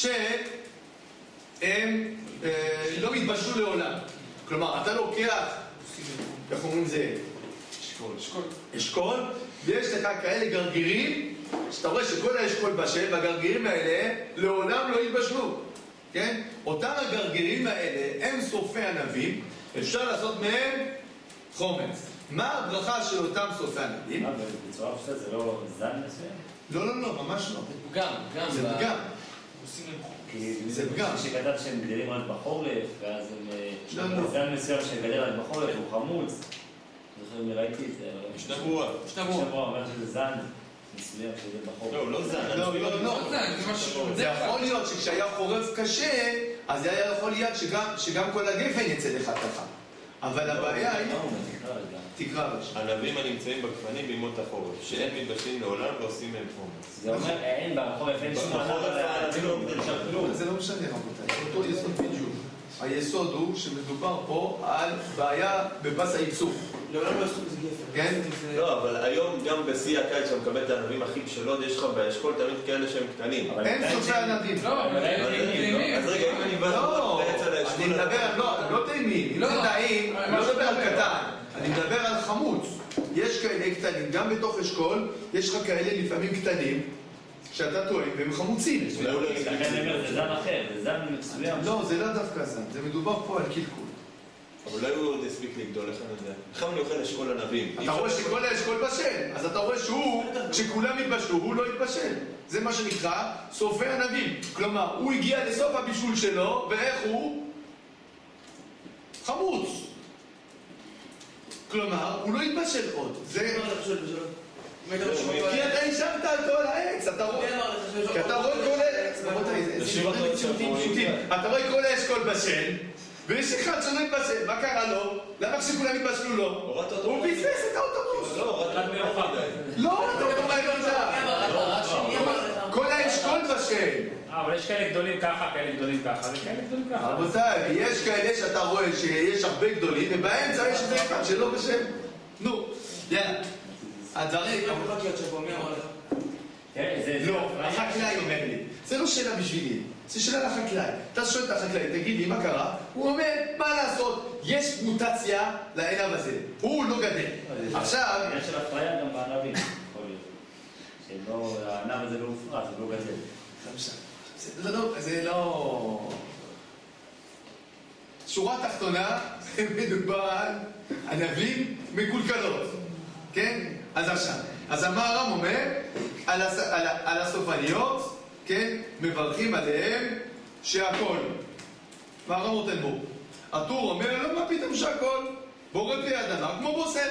שהם לא מתבשלו לעולם. כלומר, אתה לוקח, איך אומרים זה? אשכול, ויש לך כאלה גרגירים, שאתה רואה שכל האשכול בשל, והגרגירים האלה לעולם לא יתבשלו. כן? אותם הגרגירים האלה הם סופי ענבים, אפשר לעשות מהם חומץ. מה הברכה של אותם סופי ענבים? בצורה פשוטה זה לא זן מסוים? לא, ממש לא. גם. זה פגם. זה פגם. שכתב שהם גדלים רק בחורף, ואז הם... זן מסוים שגדל רק בחורף, הוא חמוץ. זוכר, ראיתי את זה. שבוע. אומר שזה זן מסוים שזה בחורף. לא, לא זן. לא. זה יכול להיות שכשהיה חורף קשה, אז היה יכול להיות שגם כל הגפן יצא לך ככה. אבל הבעיה היא... תקרא בבקשה. ענבים הנמצאים בגפנים בימות החורף, שהם מתבשלים לעולם ועושים מהם חומץ. זה אומר, אין בחורף, אין שום ענב, זה לא משנה רבותיי, זה אותו יסוד בדיוק. היסוד הוא שמדובר פה על בעיה בפס הייצור. לעולם לא יסוד זה גפן. כן? לא, אבל היום גם בשיא הקיץ שאתה מקבל את הענבים הכי בשלות, יש לך באשכול תמיד כאלה שהם קטנים. אין סופי ענבים. לא, אבל אז רגע, אם אני בא בעץ על האשכול... אני מדבר, לא טעימים, אם זה טעים, אני לא מדבר על קטן, אני מדבר על חמוץ. יש כאלה קטנים, גם בתוך אשכול, יש לך כאלה לפעמים קטנים, שאתה טוען, והם חמוצים. זה זן אחר, זה זן מסוים. לא, זה לא דווקא זן, זה מדובר פה על קלקול. אבל אולי הוא עוד הספיק לגדול, איך אני יודע? איך אני אוכל אשכול ענבים? אתה רואה שכל האשכול בשל, אז אתה רואה שהוא, כשכולם התבשלו, הוא לא התבשל. זה מה שנקרא סופי ענבים. כלומר, הוא הגיע לסוף הבישול שלו, ואיך הוא? חמוץ. כלומר, הוא לא התבשל עוד. זה... כי אתה השבת אותו על העץ, אתה רואה... כי אתה רואה כל העץ... אתה רואה כל האשכול בשל, ויש אחד שלא התבשל, מה קרה לו? למה כשכולם התבשלו לו? הוא פספס את האוטובוס. לא, אתה אותו כל האשכול בשל. אבל יש כאלה גדולים ככה, כאלה גדולים ככה, וכאלה גדולים ככה. רבותיי, יש כאלה שאתה רואה שיש הרבה גדולים, ובאמצע יש איזה אחד שלא בשל. נו, יאללה. הדברים... מי אמר לך? לא, החקלאי אומר לי. זה לא שאלה בשבילי. זה שאלה לחקלאי. אתה שואל את החקלאי, תגיד לי, מה קרה? הוא אומר, מה לעשות? יש מוטציה לענב הזה. הוא לא גדל. עכשיו... יש של הפריה גם בענבים, יכול להיות. שהענב הזה לא הופרע, זה לא גדל. זה לא... שורה תחתונה, מדובר על ענבים מקולקלות. כן? אז עכשיו. אז המהר"ם אומר, על הסופניות, כן, מברכים עליהם שהכל. מהר"ם רוטנבורג. הטור אומר, לא, מה פתאום שהכל? בורא פרי אדמה, כמו בוסר.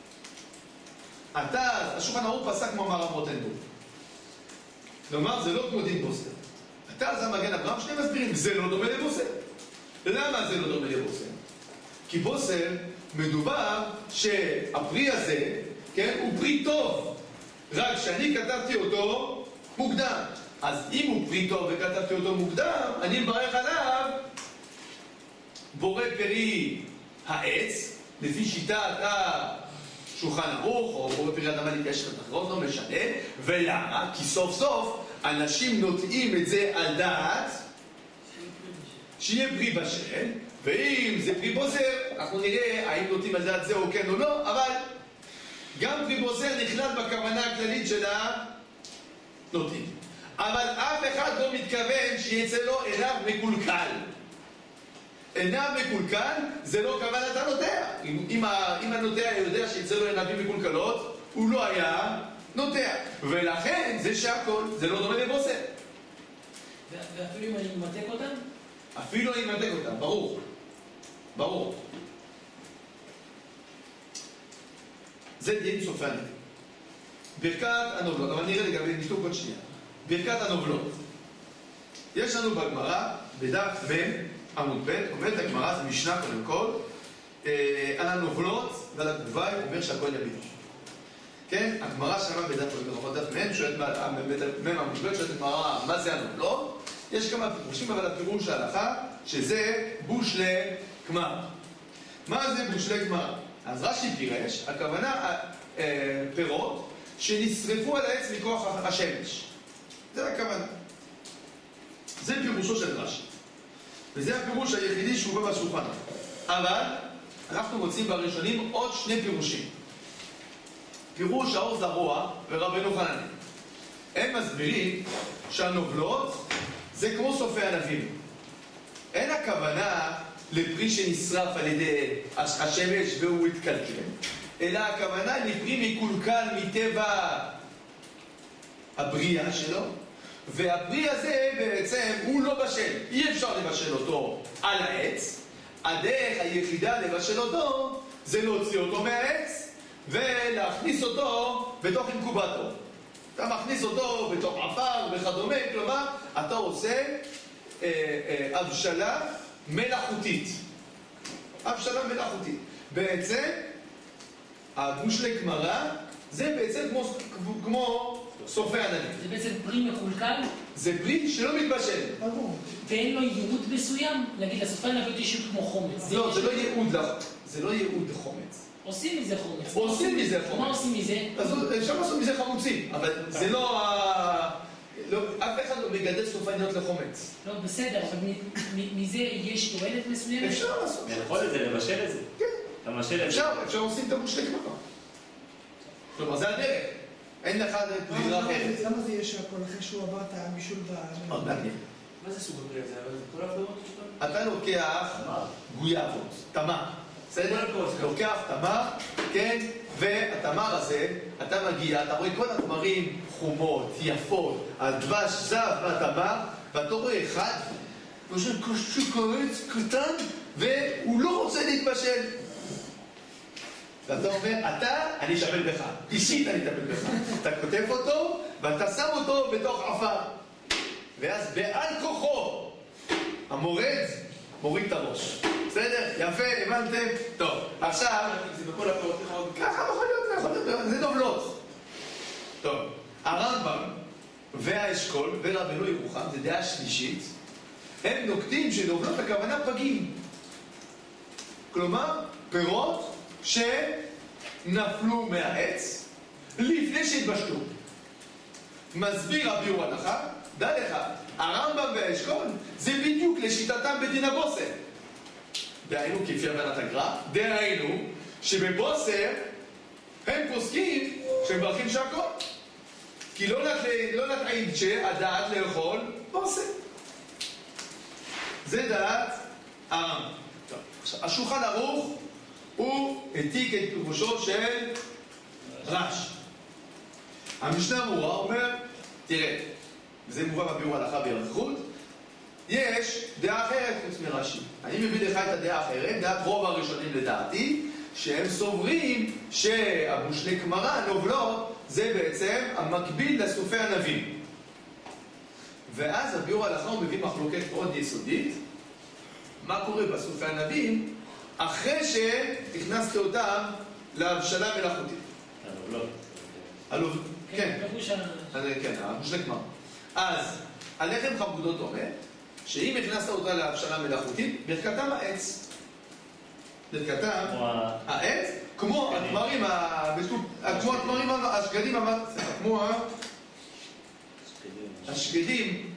השולחן ערוך פסק כמו מהר"ם רוטנבורג. כלומר, זה לא כמו דין בוסר. זה המגן אברהם, שני מסבירים, זה לא דומה לבוסר. למה זה לא דומה לבוסר? כי בוסר מדובר שהפרי הזה, כן, הוא פרי טוב. רק שאני כתבתי אותו מוקדם. אז אם הוא פרי טוב וכתבתי אותו מוקדם, אני מברך עליו בורא פרי העץ, לפי שיטת השולחן ערוך, או בורא פרי אדמה לפי השיטות אחרות, לא משנה. ולמה? כי סוף סוף אנשים נוטעים את זה על דעת שיהיה פרי בשל, ואם זה פרי בוסר, אנחנו נראה האם נוטעים על דעת זה או כן או לא, אבל גם פרי בוסר נכלל בכוונה הכללית של הנוטעים. אבל אף אחד לא מתכוון שיצא לו עיניו מקולקל. עיניו מקולקל זה לא כוונת הנוטע. אם הנוטע יודע שיצא לו עינבים מקולקלות, הוא לא היה נוטע. ולכן זה שהכל, זה לא דומה לבוסר. ואפילו אם אני ממתק אותם? אפילו אם אני ממתק אותם, ברור. ברור. זה דין סופני. ברכת הנובלות, אבל נראה לגבי ניתוק עוד שנייה. ברכת הנובלות. יש לנו בגמרא, בדף מ' עמוד ב', אומרת הגמרא, זה משנה קודם כל, על הנובלות ועל התגובה, אומר שהכל יבינו. כן? הגמרא שמה בדף מ', שואלת מ' עמוד ב', שואלת הגמרא, מה זה הנובלות? יש כמה פירושים, אבל הפירוש ההלכה, שזה בושלי גמר. מה זה בושלי גמר? אז רש"י פירש, הכוונה פירות שנשרפו על העץ מכוח השמש. זה הכוונה. זה פירושו של רש"י. וזה הפירוש היחידי שהוא בא בשולחן. אבל אנחנו מוצאים בראשונים עוד שני פירושים. פירוש האור זרוע ורבנו חנניה. הם מסבירים שהנובלות זה כמו סופי ענבים. אין הכוונה לפרי שנשרף על ידי השמש והוא התקלקל, אלא הכוונה לפרי מקולקל מטבע הבריאה שלו, והפרי הזה בעצם הוא לא בשל. אי אפשר לבשל אותו על העץ. הדרך היחידה לבשל אותו זה להוציא אותו מהעץ ולהכניס אותו בתוך אינקובטור. אתה מכניס אותו בתוך עפר וכדומה, כלומר אתה עושה הבשלה מלאכותית. הבשלה מלאכותית. בעצם הבושלי גמרא זה בעצם כמו סופי ענבים. זה בעצם פרי מקולקל? זה פרי שלא מתבשל. ואין לו ייעוד מסוים? נגיד, לסופי ענבים יש ייעוד כמו חומץ. לא, זה לא ייעוד לחומץ. עושים מזה חומץ. עושים מזה חומץ. מה עושים מזה? אפשר לעשות מזה חמוצים, אבל זה לא אף אחד לא מגדל סופניות לחומץ. לא, בסדר, אבל מזה יש תועלת מסוימת? אפשר לעשות. יכול את זה, לבשל את זה. כן. אתה מבשל את זה. אפשר עושים את הבושלי גמרא. כלומר, זה הדרך. אין לך ברירה אחרת. למה זה יש הכל אחרי שהוא עבר את הבישול עוד מעניין. מה זה סוג הפרי הזה? אבל זה כל הפירות שלנו? אתה לוקח גויאבות, תמר. בסדר? לוקח תמר, כן? והתמר הזה, אתה מגיע, אתה רואה כל התמרים חומות, יפות, הדבש זב מהתמר, ואתה רואה אחד, יש קורץ קטן, והוא לא רוצה להתבשל. ואתה אומר, אני אטפל בך. אישית אני אטפל בך. אתה כותב אותו, ואתה שם אותו בתוך עפר. ואז בעל כוחו, המורד מוריד את הראש. בסדר? יפה, הבנתם? טוב, עכשיו... זה בכל הפירות ככה יכול להיות, זה נובלות. טוב, הרמב"ם והאשכול ורבנו ירוחם, זה דעה שלישית, הם נוקטים שנובלות הכוונה פגים. כלומר, פירות שנפלו מהעץ לפני שהתבשלו. מסביר רבי יהודה הלכה, דע לך, הרמב"ם והאשכול זה בדיוק לשיטתם בדין הבוסר. דהיינו, כפי הבנת הגר"א, דהיינו שבבוסר הם פוסקים שמברכים שהכל. כי לא נתעיד שהדעת לאכול בוסר. זה דעת הרמב"ם. עכשיו, השולחן ערוך הוא העתיק את פירושו של רש. המשנה ברורה אומר, תראה, וזה מובא בביאור הלכה באריכות, יש דעה אחרת חוץ מרש"י. אני מביא לך את הדעה האחרת, דעת רוב הראשונים לדעתי, שהם סוברים שהבושלי גמרא, נובלות, זה בעצם המקביל לסופי הנביאים. ואז הביאור הלכה הוא מביא מחלוקת מאוד יסודית, מה קורה בסופי הנביאים, אחרי שהכנסת אותם להבשלה מלאכותית. הנובלות. כן, כן, הבושלי גמרא. אז הלחם חמודות אומר, שאם הכנסת אותה להבשלה מלאכותית, ברכתם העץ. ברכתם העץ, כמו התמרים השקדים, כמו השקדים,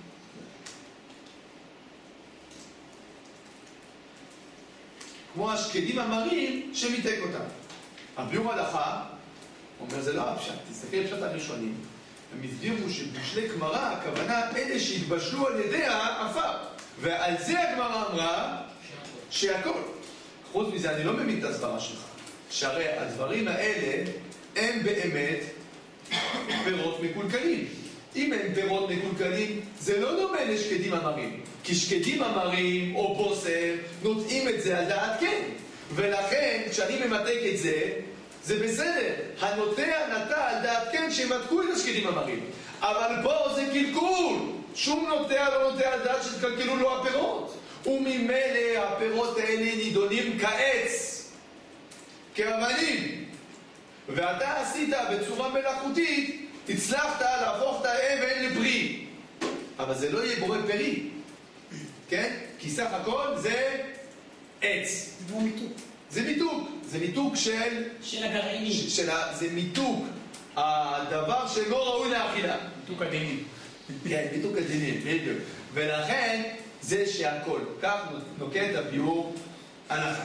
כמו השקדים המרים שמיתק אותם. הביאור הלכה אומר, זה לא הפשט, תסתכל פשט הראשונים. הם הסבירו שבושלי גמרא, הכוונה אלה שהתבשלו על ידי האפר. ועל זה הגמרא אמרה שהכל. חוץ מזה, אני לא מבין את הסברה שלך. שהרי הדברים האלה הם באמת פירות מקולקלים. אם הם פירות מקולקלים, זה לא דומה לשקדים המרים. כי שקדים המרים או בוסר נוטעים את זה על דעת כן. ולכן, כשאני ממתק את זה, זה בסדר. הנוטע נטע על דעת כן שמתקו את השקדים המרים. אבל פה זה קלקול. שום נוטע לא נוטע על דעת שתקלקלו לו הפירות. וממילא הפירות האלה נידונים כעץ, כאבנים. ואתה עשית בצורה מלאכותית, הצלחת להפוך את האבן לפרי. אבל זה לא יהיה בורא פרי. כן? כי סך הכל זה עץ. זה מיתוק. זה מיתוק. זה מיתוק של הגרעינים. זה מיתוק. הדבר שלא ראוי לאכילה. מיתוק הדינים. כן, מיתוק הדינים, בדיוק. ולכן זה שהכל. כך נוקט הביאור הנחה.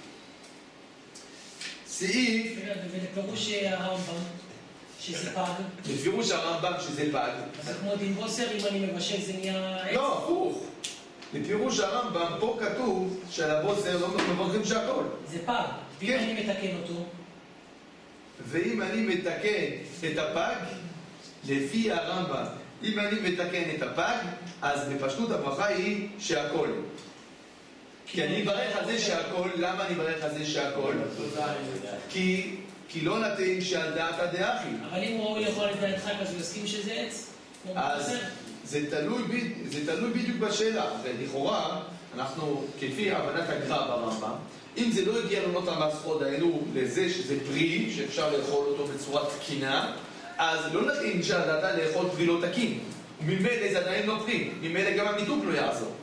סעיף... ובפירוש הרמב"ם, שזה פג. בפירוש הרמב"ם שזה פג. זה כמו דין בוסר, אם אני מבשל זה נהיה עץ? לא, הפוך. בפירוש הרמב"ם פה כתוב שעל הבוסר לא מברכים שהכל. זה פג. ואם אני מתקן אותו? ואם אני מתקן את הפג, לפי הרמב"ם, אם אני מתקן את הפג, אז בפשטות הברכה היא שהכל. כי אני אברך על זה שהכל, למה אני אברך על זה שהכל? כי לא נתאים שעל דעת הדאחי. אבל אם הוא ראוי לאכול את דעתך, אז הוא יסכים שזה עץ? אז זה תלוי בדיוק בשאלה. ולכאורה, אנחנו, כפי הבנת הגר"א ברמב"ם, אם זה לא הגיע לעונות המסעוד האלו לזה שזה פרי, שאפשר לאכול אותו בצורה תקינה, אז לא נתאים שעל דעתה לאכול פרי לא תקין. וממילא זה עדיין לא פרי, ממילא גם המיתוק לא יעזור.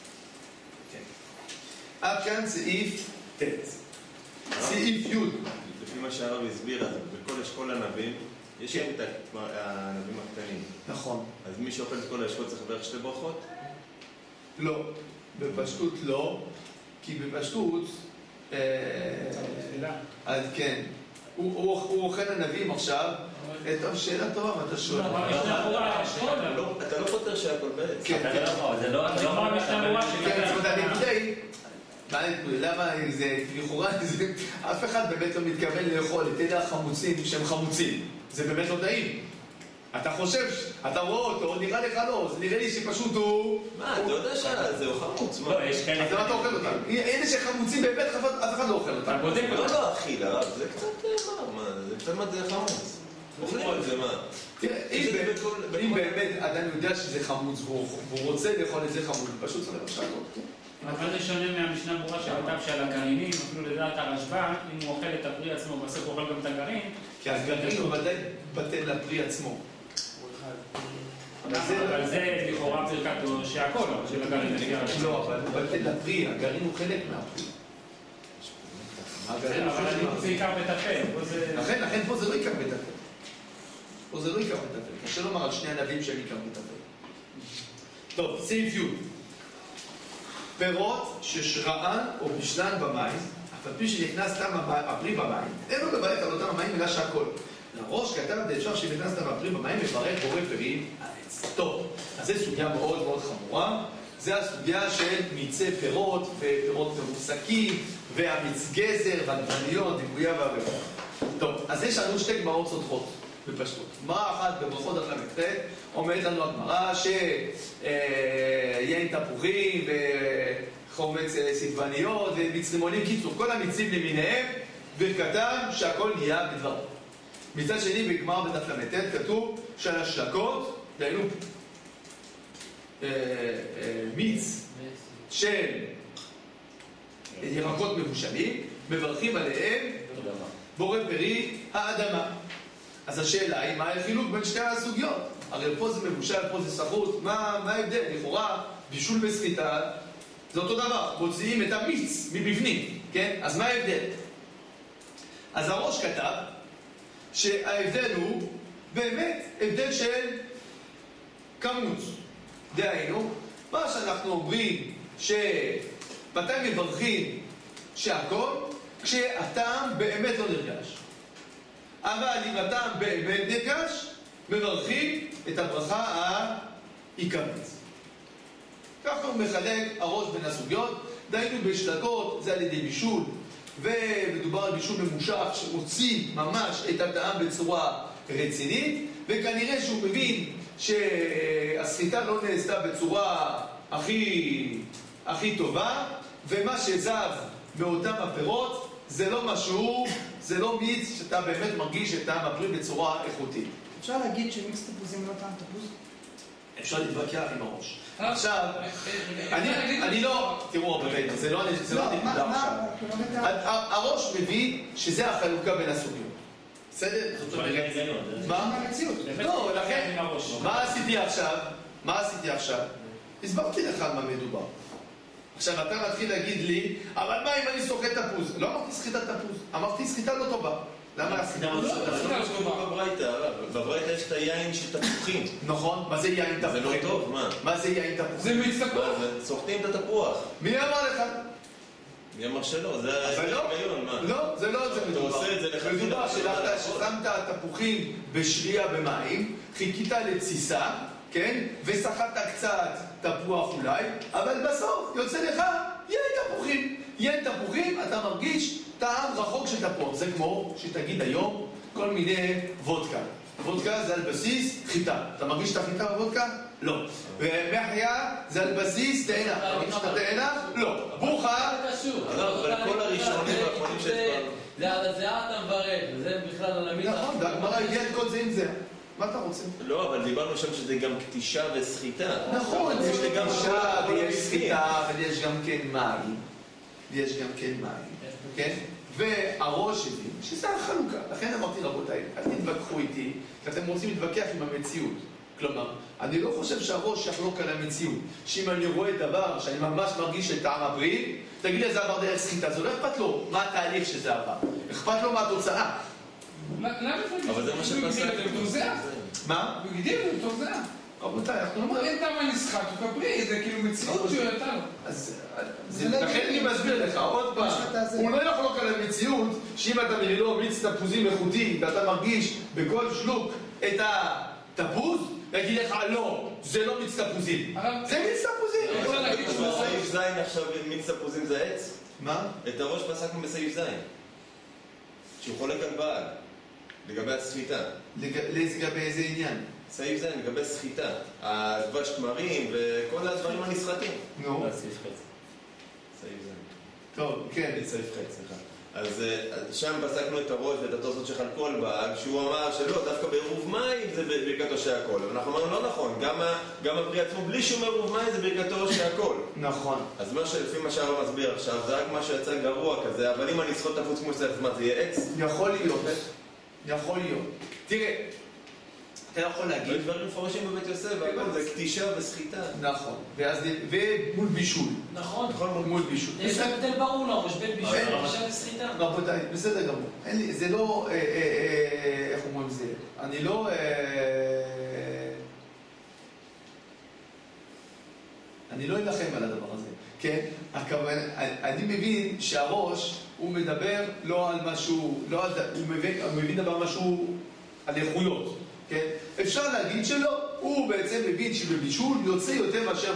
עד כאן סעיף ט'. סעיף י'. לפי מה שהרב הסביר, אז בכל אשכול הנביאים, יש גם את הנביאים הקטנים. נכון. אז מי שאוכל את כל האשכול צריך לברך שתי ברכות? לא. בפשטות לא. כי בפשטות... אז כן. הוא אוכל הנביאים עכשיו. טוב, שאלה טובה, מה אתה שואל? אתה לא פותר שהכל בעץ. כן, כן. זה לא המשנה כן, זאת אומרת, אני מדי... למה זה, לכאורה, אף אחד באמת לא מתכוון לאכול את אלה החמוצים שהם חמוצים. זה באמת לא טעים. אתה חושב, אתה רואה אותו, נראה לך לא, זה נראה לי שפשוט הוא... מה, אתה יודע שזהו חמוץ, מה? לא, יש כאלה... אז למה אתה אוכל אותם? אלה שחמוצים באמת, אף אחד לא אוכל אותם. אתה בודק אותם. לא אכיל, הרב, זה קצת מה, זה קצת מה זה חמוץ. אוכלים את זה, מה? תראה, אם באמת אדם יודע שזה חמוץ והוא רוצה לאכול את זה חמוץ, פשוט צריך לבשל אותו. אבל זה שונה מהמשנה ברורה שכתב שעל הגרעינים, אפילו לדעת הרשב"א, אם הוא אוכל את הפרי עצמו, בסוף הוא אוכל גם את הגרעין. כי הגרעין הוא ודאי בטל לפרי עצמו. אבל זה לכאורה ברכתו שהכל, של הגרעין. לא, אבל הוא בטל לפרי, הגרעין הוא חלק מהפרי. אבל זה עיקר בטפל. לכן פה זה לא עיקר בטפל. פה זה לא עיקר בטפל. קשה לומר על שני ענבים שהם עיקר בטפל. טוב, סעיף י' פירות ששראן או בשלן במים, אף על פי שנכנס טעם הפרי במים, אין לו לברך על אותם המים אלא שהכל. הראש כתב דאפשר שנכנס טעם הפרי במים מברך בורא פרי העץ. טוב, אז זו סוגיה מאוד מאוד חמורה. זה הסוגיה של מיצי פירות ופירות מרוסקים והמיץ גזר והדבניות, דיבויה והרבה. טוב, אז יש לנו שתי גמרות סותרות בפשטות. גמרה אחת בברכות דף ל"ח אומרת לנו הגמרא שיין תפוחים וחומץ סדבניות ומיץ רימונים, קיצור, כל המיצים למיניהם, ברכתם שהכל נהיה בדברו. מצד שני, בגמרא בדף ל"ט כתוב שעל השלקות, דהיינו מיץ של ירקות מבושלים, מברכים עליהם בורא פרי האדמה. אז השאלה היא, מה החילוק בין שתי הסוגיות? הרי פה זה מבושל, פה זה סחוט, מה ההבדל? לכאורה, בישול וסחיטה זה אותו דבר, מוציאים את המיץ מבפנים, כן? אז מה ההבדל? אז הראש כתב שההבדל הוא באמת הבדל של כמות. דהיינו, מה שאנחנו אומרים שמתי מברכים שהכל, כשהטעם באמת לא נרגש. אבל אם הטעם באמת נרגש, מברכים את הברכה העיקרית. ככה הוא מחלק הראש בין הסוגיות. דהיינו בשלקות זה על ידי בישול, ומדובר על בישול ממושך שמוציא ממש את הטעם בצורה רצינית, וכנראה שהוא מבין שהסחיטה לא נעשתה בצורה הכי טובה, ומה שזב מאותם הפירות זה לא משהו, זה לא מיץ שאתה באמת מרגיש את טעם הפרי בצורה איכותית. אפשר להגיד שמיקס תפוזים לא טעם תפוז? אפשר להתווכח עם הראש. עכשיו, אני לא, תראו בבית, זה לא נקודה עכשיו. הראש מבין שזה החלוקה בין הסוגיות. בסדר? זאת אומרת, מה? לא, לכן, מה עשיתי עכשיו? הסברתי לך על מה מדובר. עכשיו אתה מתחיל להגיד לי, אבל מה אם אני סוחט תפוז? לא אמרתי סחיטת תפוז, אמרתי סחיטה לא טובה. למה הסחיטה לא טובה? בברייתא יש את היין של תפוחים. נכון, מה זה יין תפוחים? זה לא טוב, מה? מה זה יין תפוחים? זה מיץ תפוח. סוחטים את התפוח. מי אמר לך? מי אמר שלא? זה ההיגיון, מה? לא, זה לא זה מדובר. אתה עושה את זה לך. מדובר ששמת תפוחים בשריעה במים, חיכית לתסיסה, כן? וסחטת קצת תפוח אולי, אבל בסוף יוצא לך יין תפוחים. יין תפוחים, אתה מרגיש טעם רחוק של תפוח. זה כמו שתגיד היום כל מיני וודקה. וודקה זה על בסיס חיטה. אתה מרגיש את החיטה בוודקה? לא. ומחיה זה על בסיס תאנה. אתה מרגיש את התאנה? לא. ברוכה. אבל כל הראשונים והאחרונים שדברנו. זה על הזיעה אתה מברד, וזה בכלל על המיץ. נכון, והגמרא הגיעה את כל זה עם זה. מה אתה רוצה? לא, אבל דיברנו שם שזה גם קטישה וסחיטה. נכון, יש גם קטישה ויש סחיטה, אבל יש גם כן מים. כן? והראש שלי, שזה החלוקה. לכן אמרתי רבותיי, אל תתווכחו איתי, כי אתם רוצים להתווכח עם המציאות. כלומר, אני לא חושב שהראש יחלוק על המציאות. שאם אני רואה דבר שאני ממש מרגיש את טעם הפרי, תגיד לי, זה עבר דרך סחיטה. זה לא אכפת לו מה התהליך שזה עבר. אכפת לו מה התוצאה. אבל זה מה שפסק. מה? בגדים זה בתור זהה. רבותיי, אנחנו לא... אין טעם הנסחט, הוא כפרי, זה כאילו מציאות שהוא יתה לו. אז לכן אני מסביר לך, עוד פעם, הוא לא יחלוק על המציאות שאם אתה מביא לו מיץ תפוזים איכותי ואתה מרגיש בכל שלוק את התפוז, יגיד לך לא, זה לא מיץ תפוזים. זה מיץ תפוזים. אפשר להגיד בסעיף זין עכשיו מיץ תפוזים זה עץ? מה? את הראש פסקנו בסעיף זין. שהוא חולק על בעל. לגבי הסחיטה. לגבי איזה עניין? סעיף זין, לגבי סחיטה. הדבש תמרים וכל הדברים הנסחטים. נו. סעיף חץ. סעיף זין. טוב, כן. סעיף חץ, סליחה. אז שם פסקנו את הראש ואת התוספות שחלקו על בעל, שהוא אמר שלא, דווקא בעירוב מים זה ברכתו שהכל. אבל אנחנו אמרנו לא נכון, גם הפרי עצמו בלי שום עירוב מים זה ברכתו שהכל. נכון. אז לפי מה שהרב מסביר עכשיו, זה רק מה שיצא גרוע כזה, אבל אם אני אסחוט תפוץ כמו שצריך, מה זה יהיה עץ? יכול להיות. תראה, אתה יכול להגיד... יש דברים מפורשים בבית יוסף, והכל זה קטישה וסחיטה. נכון, ומול בישול. נכון. מול בישול. יש הבדל ברור לראש, בין בישול וקטישה וסחיטה. רבותיי, בסדר גמור. זה לא... איך אומרים זה? אני לא... אני לא אלחם על הדבר הזה, כן? אני מבין שהראש, הוא מדבר לא על משהו, הוא מבין דבר משהו על איכויות, כן? אפשר להגיד שלא, הוא בעצם מבין שבבישול יוצא יותר מאשר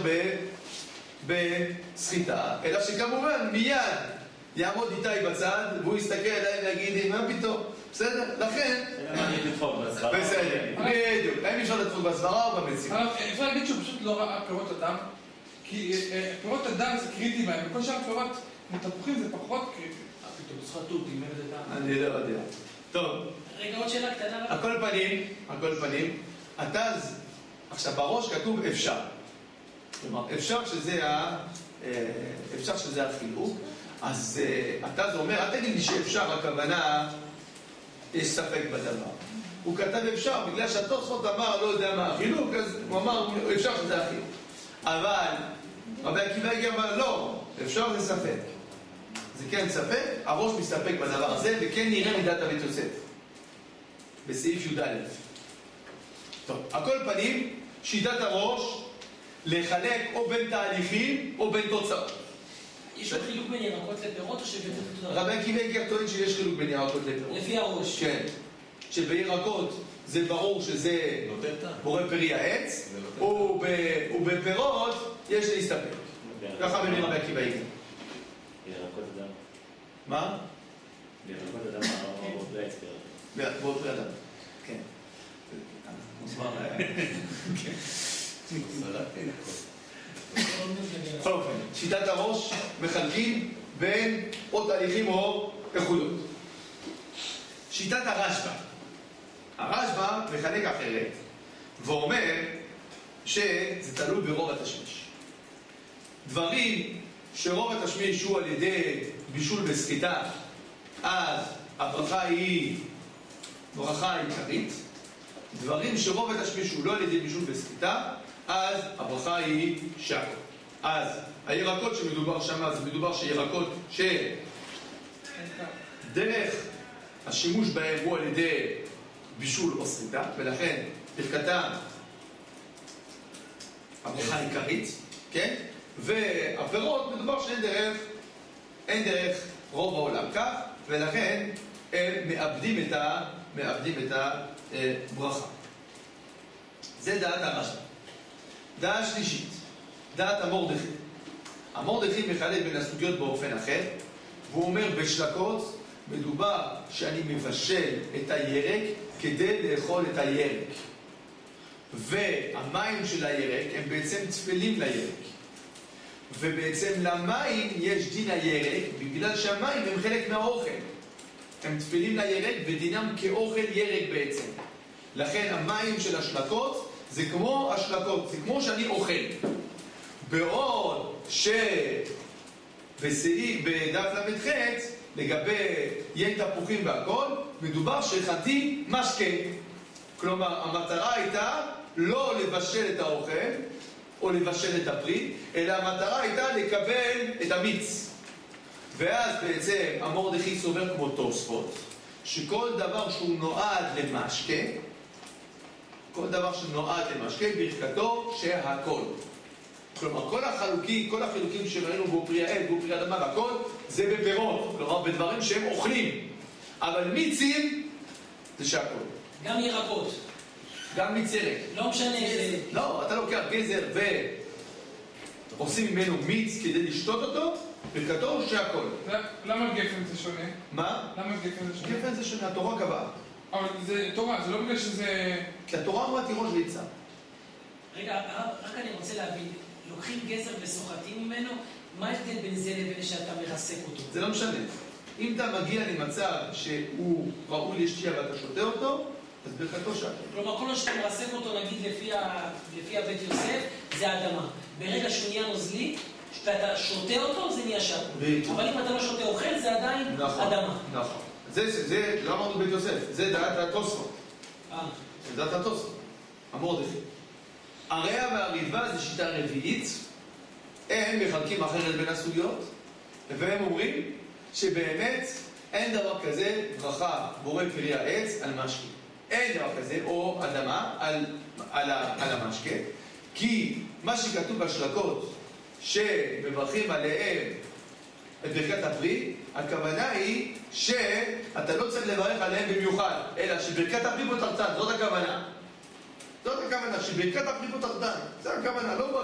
בסחיטה, אלא שכמובן מיד יעמוד איתי בצד, והוא יסתכל עליי ויגיד, מה פתאום? בסדר? לכן... בסדר, בדיוק. האם אפשר לדפוק בהסברה או במציאות? אפשר להגיד שהוא פשוט לא ראה פירות אדם, כי פירות אדם זה קריטי בהם, וכל שאר פירות מתפוחים זה פחות קריטי. פתאום סחטות, אם אין את הדם. אני לא יודע. טוב. רגע, עוד שאלה קטנה. הכל פנים, התז, עכשיו בראש כתוב אפשר. כלומר, אפשר שזה החילוק, אז התז אומר, אל תגיד לי שאפשר, הכוונה, יש ספק בדבר. הוא כתב אפשר, בגלל שהתוספות אמר, לא יודע מה החילוק, אז הוא אמר, אפשר שזה החילוק. אבל, רבי עקיבא אמר, לא, אפשר זה ספק. זה כן ספק, הראש מסתפק בדבר הזה, וכן נראה מידת הבית יוסף. בסעיף י"א. טוב, הכל פנים, שיטת הראש, לחלק או בין תהליכים או בין תוצאות. יש לו חילוק בין ירקות לפירות או שבין תוצאות? רבי עקיבא טוען שיש חילוק בין ירקות לפירות. לפי הראש. כן. שבירקות זה ברור שזה בורא פרי העץ, ובפירות יש להסתפק. ככה מבין רבי עקיבא. בירקות אדם. מה? בירקות אדם, בורא פרי העץ. בורא פרי אדם. כן. בכל אופן, שיטת הראש מחלקים בין או תהליכים או איכויות. שיטת הרשב"א מחלק אחרת ואומר שזה תלוי ברוב התשמיש. דברים שרוב התשמיש הוא על ידי בישול וסחיטה, אז הברכה היא ברכה עיקרית. דברים שרוב התשמיש הוא לא על ידי בישול וסחיטה, אז הברכה היא שהכל. אז הירקות שמדובר שם, זה מדובר שירקות שדרך השימוש בהם הוא על ידי בישול או סחיטה, ולכן ברכתם הברכה עיקרית, כן? והפירות מדובר שאין דרך רוב העולם כך, ולכן הם מאבדים את הברכה. זה דעת הרשב"א. דעה שלישית, דעת המורדכי. המורדכי מחלק בין הסוגיות באופן אחר, והוא אומר בשלקות מדובר שאני מבשל את הירק כדי לאכול את הירק. והמים של הירק הם בעצם צפלים לירק. ובעצם למים יש דין הירק בגלל שהמים הם חלק מהאוכל. הם צפלים לירק ודינם כאוכל ירק בעצם. לכן המים של השלקות זה כמו השלקות, זה כמו שאני אוכל. בעוד בדף למ"ח, לגבי יין תפוחים והכל, מדובר שהכנתי משקה. כלומר, המטרה הייתה לא לבשל את האוכל, או לבשל את הפרי, אלא המטרה הייתה לקבל את המיץ. ואז בעצם המורדכי סובר כמו תוספות, שכל דבר שהוא נועד למשקה, כל דבר שנועד למשקה, ברכתו שהכל. כלומר, כל החילוקים שראינו בו פרי העץ, בו פרי אדמה והכל, זה בפירות, כלומר בדברים שהם אוכלים. אבל מיצים זה שהכל. גם ירקות. גם מיץ ירק. לא משנה. לא, אתה לוקח גזר ועושים ממנו מיץ כדי לשתות אותו, ברכתו שהכל. למה גפן זה שונה? מה? למה גפן זה שונה? גפן זה שונה, התורה קבעה. אבל זה תורה, זה לא בגלל שזה... כי התורה אמרה תירוש ויצא. רגע, רק אני רוצה להבין, לוקחים גזר וסוחטים ממנו, מה ההבדל בין זה לבין שאתה מרסק אותו? זה לא משנה. אם אתה מגיע למצב שהוא ראוי לשתייה ואתה שותה אותו, אז ברכתו שהכל. כלומר, כל מה שאתה מרסק אותו, נגיד לפי הבית יוסף, זה אדמה. ברגע שהוא נהיה נוזלי, ואתה שותה אותו, זה נהיה שהכל. אבל אם אתה לא שותה אוכל, זה עדיין אדמה. נכון. זה לא אמרנו בית יוסף, זה דעת התוספות. זה דעת התוספות. המורדכי. הרע והריבה זה שיטה רביעית, הם מחלקים אחרת בין הסוגיות, והם אומרים שבאמת אין דבר כזה ברכה בורא פרי העץ על משקה. אין דבר כזה, או אדמה על המשקה, כי מה שכתוב בשלקות שמברכים עליהם את ברכת הפרי, הכוונה היא שאתה לא צריך לברך עליהם במיוחד, אלא שברכת הפרי פותרתן, זאת הכוונה. זאת הכוונה, שברכת הפרי פותרתן, זאת הכוונה, לא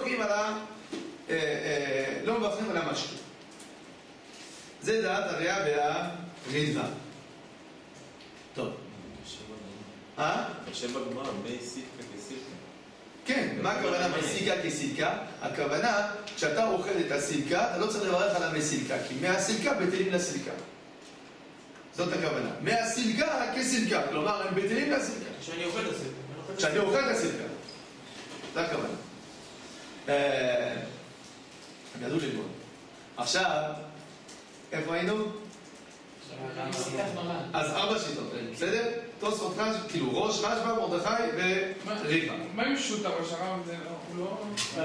מברכים על המשקה. זה דעת הריאה והרדווה. טוב. חושב בגמרא, מי סילקה כסילקה. כן, מה הכוונה מסילקה כסילקה? הכוונה, כשאתה אוכל את הסילקה, אתה לא צריך לברך על המסילקה, כי מהסילקה בטלים לסילקה. זאת הכוונה. מהסילקה כסילקה, כלומר, הם בטלים לסילקה. כשאני אוכל את הסילקה. כשאני אוכל את הסילקה. זאת הכוונה. גדול ללמוד. עכשיו, איפה היינו? אז 4 שיטות, בסדר? תוספות רשב"א, כאילו ראש רשב"א, מרדכי וריב"א. מה עם שו"ת הראש הרב? הוא לא...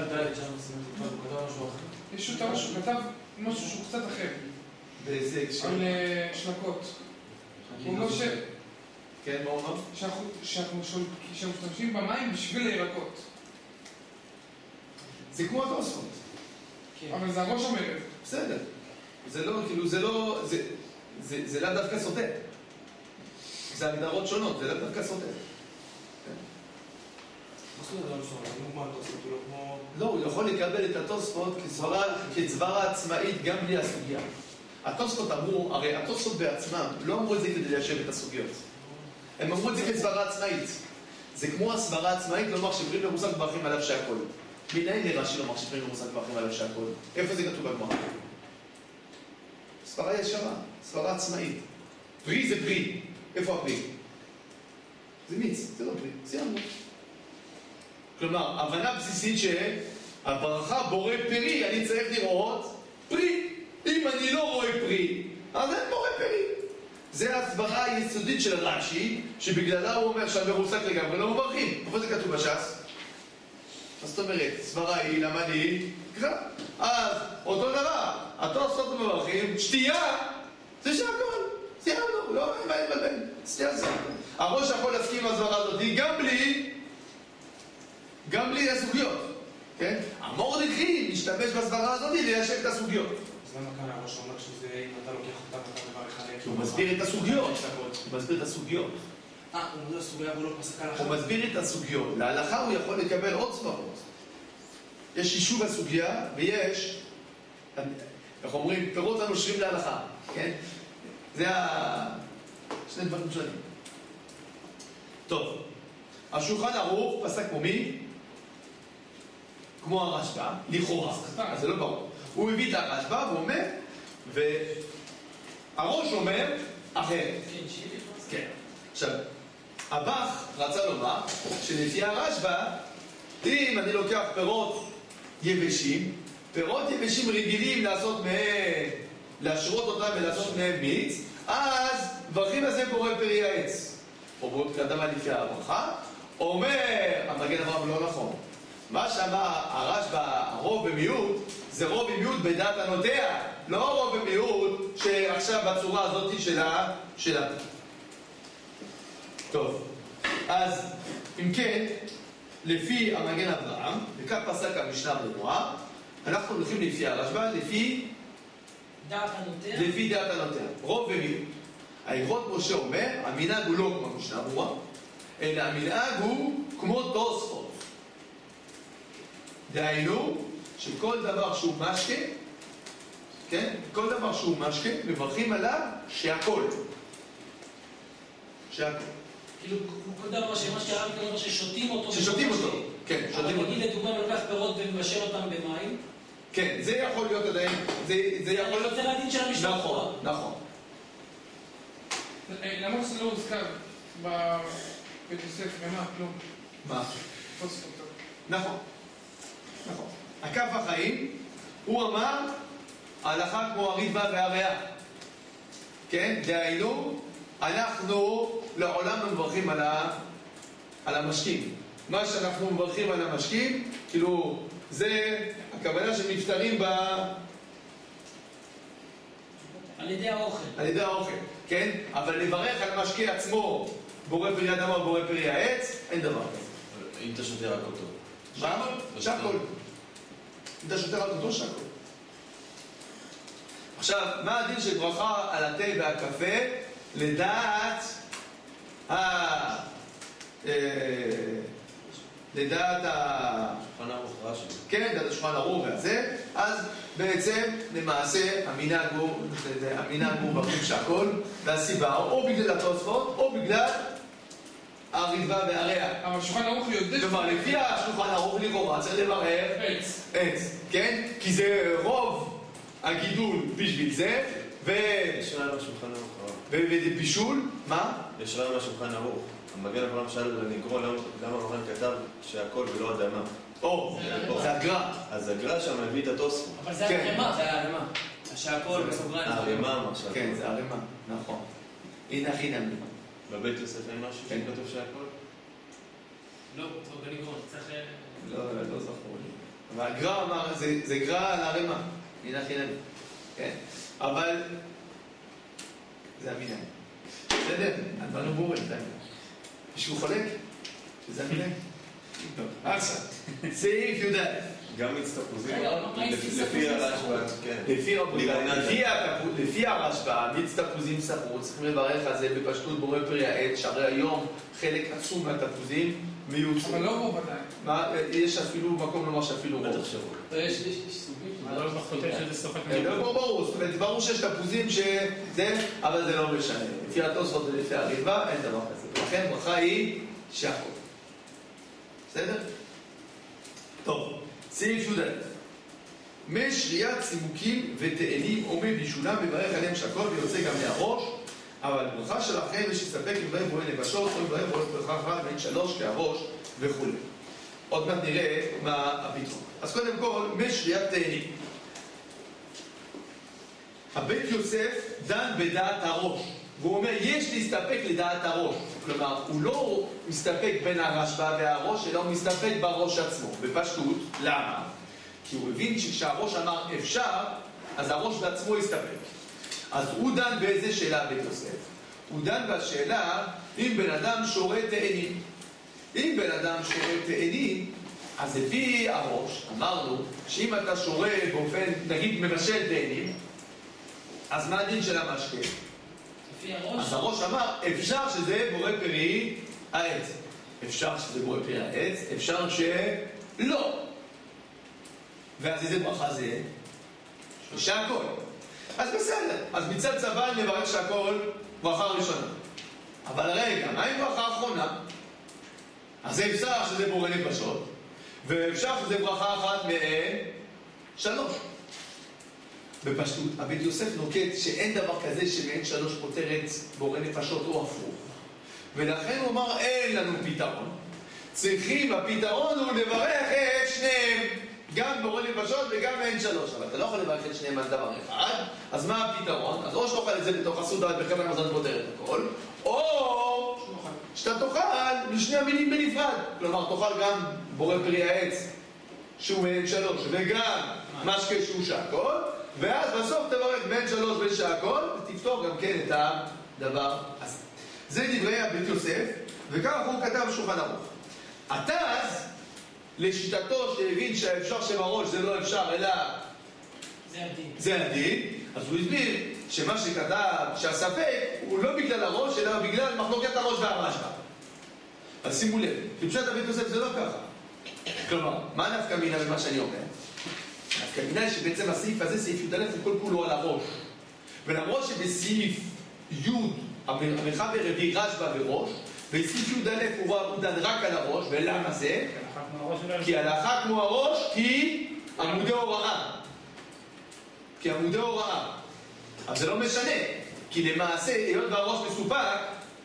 יש שו"ת הראש, הוא כתב משהו שהוא קצת אחר. באיזה הקשר? על שלקות. הוא אומר כן, מה הוא אומר? שאנחנו משתמשים במים בשביל הירקות. זה כמו התוספות. אבל זה הראש אומר. בסדר. זה לא, כאילו, זה לא... זה לא דווקא סותר. זה הגדרות שונות, זה לא דווקא סותר. מה זאת אומרת לא סותר? הוא כמו התוספות, הוא לא כמו... לא, הוא יכול לקבל את התוספות כסברה עצמאית גם בלי הסוגיה. התוספות אמרו, הרי התוספות בעצמם לא אמרו את זה כדי ליישב את הסוגיות. הם אמרו את זה כסברה עצמאית. זה כמו הסברה עצמאית לומר שפרים למושג ברכים עליו שהכל. מנין נראה שלומר שפרים למושג ברכים עליו שהכל? איפה זה כתוב בגמרא? סברה ישרה, סברה עצמאית. פרי זה פרי. איפה הפרי? זה מיץ, זה לא פרי. סיימנו. כלומר, הבנה בסיסית שהברכה בורא פרי, אני צריך לראות פרי. אם אני לא רואה פרי, אז אין בורא פרי. זה הסברה היסודית של רש"י, שבגללה הוא אומר שהמרוסק לגמרי לא מברכים. איפה זה כתוב בש"ס? אז זאת אומרת, סברה היא למה אני קרא. אז אותו דבר, התוספות מברכים, שתייה, זה שהכל. סיימנו, לא, אין מה לבלבל. שתייה זה. הראש יכול להסכים עם הסברה הזאת, גם בלי הסוגיות. כן? המרדכי משתמש בסברה הזאת ליישב את הסוגיות. אז למה כאן הראש אומר שזה, אם אתה לוקח אותם, אתה מברך עליהם? הוא מסביר את הסוגיות. הוא מסביר את הסוגיות. הוא מסביר הסוגיה והוא לא פסק הלכה. הוא מסביר את הסוגיות. להלכה הוא יכול לקבל עוד סברות. יש יישוב הסוגיה ויש, איך אומרים, פירות הנושרים להלכה. כן? זה שני דברים שונים. טוב. השולחן ערוך פסק כמו מי? כמו הרשב"א, לכאורה. אז זה לא ברור. הוא מביא את הרשב"א ואומר, והראש אומר אחרת. כן. עכשיו, הבח רצה לומר שלפי הרשב"א, אם אני לוקח פירות יבשים, פירות יבשים רגילים לעשות מהם, להשרות אותם ולעשות מהם מיץ, אז ברכים הזה בורא פרי העץ. או בורא קדמה לפי הברכה, אומר, המגן אמר לא נכון. מה שאמר הרשב"א, הרוב במיעוט, זה רוב במיעוט בדעת הנוטע, לא רוב במיעוט שעכשיו בצורה הזאת שלה. טוב, אז אם כן, לפי המגן אברהם, וכך פסק המשנה ברורה, אנחנו הולכים לפי הרשב"א, לפי דעת הנוטע, רוב ומיעוט. ההלכות משה אומר, המנהג הוא לא כמו המשנה ברורה, אלא המנהג הוא כמו תוספות. דהיינו, שכל דבר שהוא משקה, כן? כל דבר שהוא משקה, מברכים עליו שהכל. כאילו, כל דבר שמשקה, כל דבר ששותים אותו. ששותים אותו, כן, שותים אותו. אבל נגיד לדוגמה, לוקח פירות ומבשל אותם במים. כן, זה יכול להיות עדיין, זה יכול להיות... זה לדין של המשנה. נכון. למה זה לא הוזכר בבית יוסף, ומה, כלום? מה? תוספות. נכון. הכף החיים, הוא אמר, ההלכה כמו הריבה והריאה. כן? דהיינו, אנחנו לעולם מברכים על המשקים. מה שאנחנו מברכים על המשקים, כאילו, זה הכוונה שמפטרים על ידי האוכל. על ידי האוכל, כן? אבל לברך על המשקה עצמו, בורא פרי האדמה ובורא פרי העץ, אין דבר כזה. אם אתה שותה רק אותו. מה? שהכל. אתה שותה רק אותו שהכל. עכשיו, מה הדין של ברכה על התה והקפה? לדעת שולחן ערוך רש"י. כן, לדעת השולחן ערוך והזה, אז בעצם למעשה המנהג הוא ברוך שהכל, והסיבה או בגלל התוספות או בגלל הריבה והריח. אבל שולחן ערוך יודע... כלומר, לפי השולחן ערוך לכאורה צריך לברר עץ, כן? כי זה רוב הגידול בשביל זה, יש רעיון מהשולחן ערוך. ובישול, מה? יש רעיון מהשולחן ערוך. המגן אברהם שאל לנגרו למה מרן כתב שהכל ולא אדמה. זה הגר"א. אז הגר"א שם מביא את התוספות. אבל זה הרמה, זה הרמה. שהכל בסוגריים. הרמה אמר שהכל. כן, זה הרמה, נכון. הנה הכי נמי. בבית יוסף אין משהו שכתוב שהכל? לא, זה בניגרון, צריך... לא זכור לי. אבל הגר"א אמר, זה גר"א על הרמה. הנה הכי נמי. כן. אבל... זה המנהג. בסדר? הדברים ברורים, די. מישהו חולק? שזה המנהג? טוב, עכשיו. סעיף י"א. גם מצטפוזים. לפי הרשב"א. לפי הרשב"א, מיץ תפוזים סחרו, צריכים לברך על זה בפשטות בורא פרי העץ, שהרי היום חלק עצום מהתפוזים מיוצרו. אבל לא רוב עדיין. יש אפילו מקום לומר שאפילו רוב. בטח שבוע. יש סוגים. לא חושב שזה סופק ברור, זאת אומרת, ברור שיש תפוזים שזה, אבל זה לא משנה. לפי התוספות ולפי הריבה, אין דבר כזה. ולכן ברכה היא שהכל. בסדר? טוב, סעיף י"א. משריית צימוקים ותאנים עומד בישולם מברך עליהם שהכל ויוצא גם מהראש, אבל ברכה שלכם יש להסתפק עם בהם בועל נבשות או עם בהם בועל ברכה אחת בין 3 כהראש וכו'. עוד מעט נראה מה הפתרון. אז קודם כל, משריית תאנים. הבית יוסף דן בדעת הראש, והוא אומר, יש להסתפק לדעת הראש. כלומר, הוא לא מסתפק בין הרשב"א והראש, אלא הוא מסתפק בראש עצמו. בפשטות, למה? כי הוא הבין שכשהראש אמר אפשר, אז הראש בעצמו הסתפק. אז הוא דן באיזה שאלה בית יוסף? הוא דן בשאלה אם בן אדם שורה תאנים. אם בן אדם שורה תאנים, אז לפי הראש, אמרנו, שאם אתה שורה באופן, נגיד, מבשל תאנים, אז מה הדין של המשקה? אז הראש אמר, אפשר שזה בורא פרי העץ. אפשר שזה בורא פרי העץ, אפשר שלא. ואז איזה ברכה זה? שהכל. אז בסדר. אז מצד צבא נברך שהכל ברכה ראשונה. אבל רגע, מה עם ברכה אחרונה? אז אפשר שזה בורא נפשות, ואפשר שזה ברכה אחת מהן 3. בפשטות, הבית יוסף נוקט שאין דבר כזה שמעין 3 פותרת בורא נפשות או הפוך. ולכן הוא אמר, אין לנו פתרון. צריכים, הפתרון הוא לברך את שניהם. גם בורא נפשות וגם מעין 3. אבל אתה לא יכול לברך את שניהם על דבר אחד. אז מה הפתרון? אז או שתאכל את זה בתוך הסעודה בחבל המזון פותרת הכל, או שאתה תאכל משני המינים בנפרד. כלומר, תאכל גם בורא פרי העץ שהוא מעין 3 וגם משקה שהוא שהכל, ואז בסוף תברך בין 3 בין שהכל, ותפתור גם כן את הדבר הזה. זה דברי הבית יוסף, וכך הוא כתב שולחן ערוך. התז, לשיטתו שהבין שהאפשר שבראש זה לא אפשר, אלא זה הדין, אז הוא הסביר שמה שכתב, שהספק הוא לא בגלל הראש, אלא בגלל מחלוקת הראש והרשב"א. אז שימו לב, לפשט הבית יוסף זה לא ככה. כלומר, מה נפקא מינה במה שאני אומר? נפקא מינה היא שבעצם הסעיף הזה, סעיף י"א, הוא כל כולו על הראש. ולמרות שבסעיף י' המחבר הביא רשב"א וראש, בסעיף י"א הוא דן רק על הראש, ולמה זה? כי הלכה כמו הראש, כי עמודי הוראה. כי עמודי הוראה. אבל זה לא משנה, כי למעשה, היות והראש מסופק,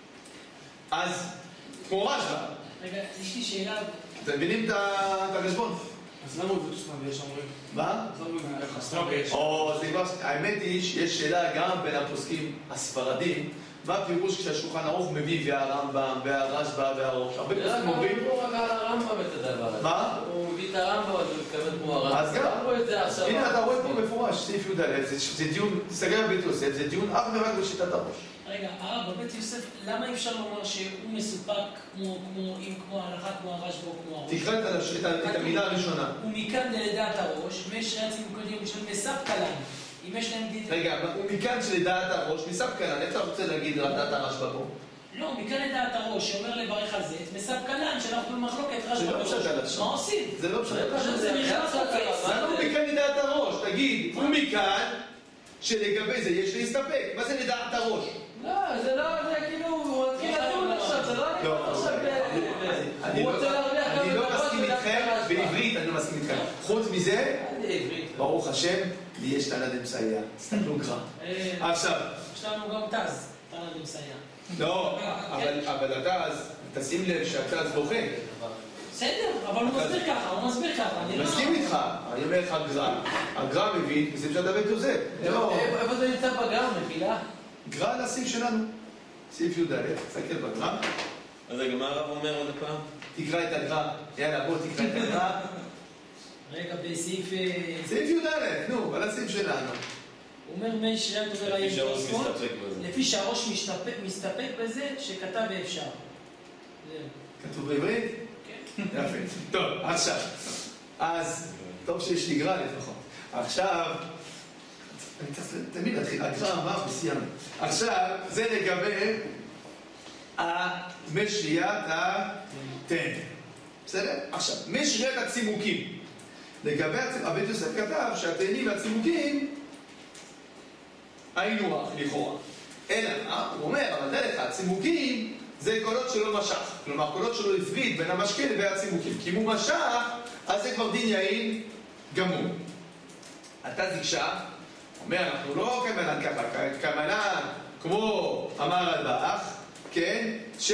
אז כמו רשב"א. רגע, יש לי שאלה. אתם מבינים את החשבון? אז למה הוא מביא תוסמה ויש אומרים? מה? אז למה הוא מביא ככה? האמת היא שיש שאלה גם בין הפוסקים הספרדים, מה הפירוש כשהשולחן ערוך מביא והרמב"ם והרשב"א והראש? הרבה פוסקים אומרים... הוא רק על הרמב"ם את הדבר הזה. מה? הוא מביא את הרמב"ם, אז הוא מתכוון כמו הרמב"ם. אז גם, הנה אתה רואה פה מפורש, סעיף י"א, זה דיון, סגר בית יוסף, זה דיון אך ורק בשיטת הראש. רגע, הרב, בבית יוסף, למה אי אפשר לומר שהוא מסופק כמו ההלכה, כמו הרשב"א או כמו הראש? תקרא את המילה הראשונה. ומכאן לדעת הראש, ויש צימוקים של מספקלן. אם יש להם דין... רגע, ומכאן שלדעת הראש, מספקלן, איך אתה רוצה להגיד לדעת הרשב"א פה? לא, מכאן לדעת הראש, שאומר לברך על זה, מספקלן, שאנחנו במחלוקת רשב"א בראש. מה עושים? זה לא פשוט. זה נכנס לפייס. למה מכאן לדעת הראש? תגיד, ומכאן שלגבי זה יש להסתפק. מה זה לדעת הראש? לא, זה לא, זה כאילו, הוא מתחיל לדון עכשיו, זה לא אני עכשיו הוא רוצה להרוויח גם אני לא מסכים איתכם, בעברית אני לא מסכים איתכם. חוץ מזה, ברוך השם, לי יש תנא דמסייע. סתכלו גרא. עכשיו. יש לנו גם תז, תנא דמסייע. לא, אבל התז, תשים לב שהתז דוחה. בסדר, אבל הוא מסביר ככה, אני מסכים איתך, אני אומר לך גרא. הגרא מבין, וזה פשוט הבית יוזר. איפה זה נמצא בגרא, מחילה? גרא על הסעיף שלנו, סעיף י"ד, תסתכל בגרא. אז רגע, מה הרב אומר עוד פעם? תקרא את הגרא, יאללה בוא תקרא את הגרא. רגע, בסעיף... סעיף י"ד, נו, על הסעיף שלנו. הוא אומר מי שהיה דובר האם תוספות, לפי שהראש מסתפק בזה שכתב ואפשר. כתוב בעברית? כן. יפה. טוב, עכשיו. אז, טוב שיש לי גרא לפחות. עכשיו... אני צריך תמיד להתחיל, הגרא אמר וסיימנו. עכשיו, זה לגבי משיית התן. בסדר? עכשיו, משיית הצימוקים. לגבי הבית יוסף כתב שהתאנים והצימוקים היינו אח לכאורה. אלא, הוא אומר, אבל דרך הצימוקים זה קולות שלא משך. כלומר, קולות שלא הפריד בין המשקה לבין הצימוקים. כי אם הוא משך, אז זה כבר דין יין גמור. אתה זיקשה, אומר, אנחנו לא כמובן ככה, כמובן כמו אמר אלבך, כן,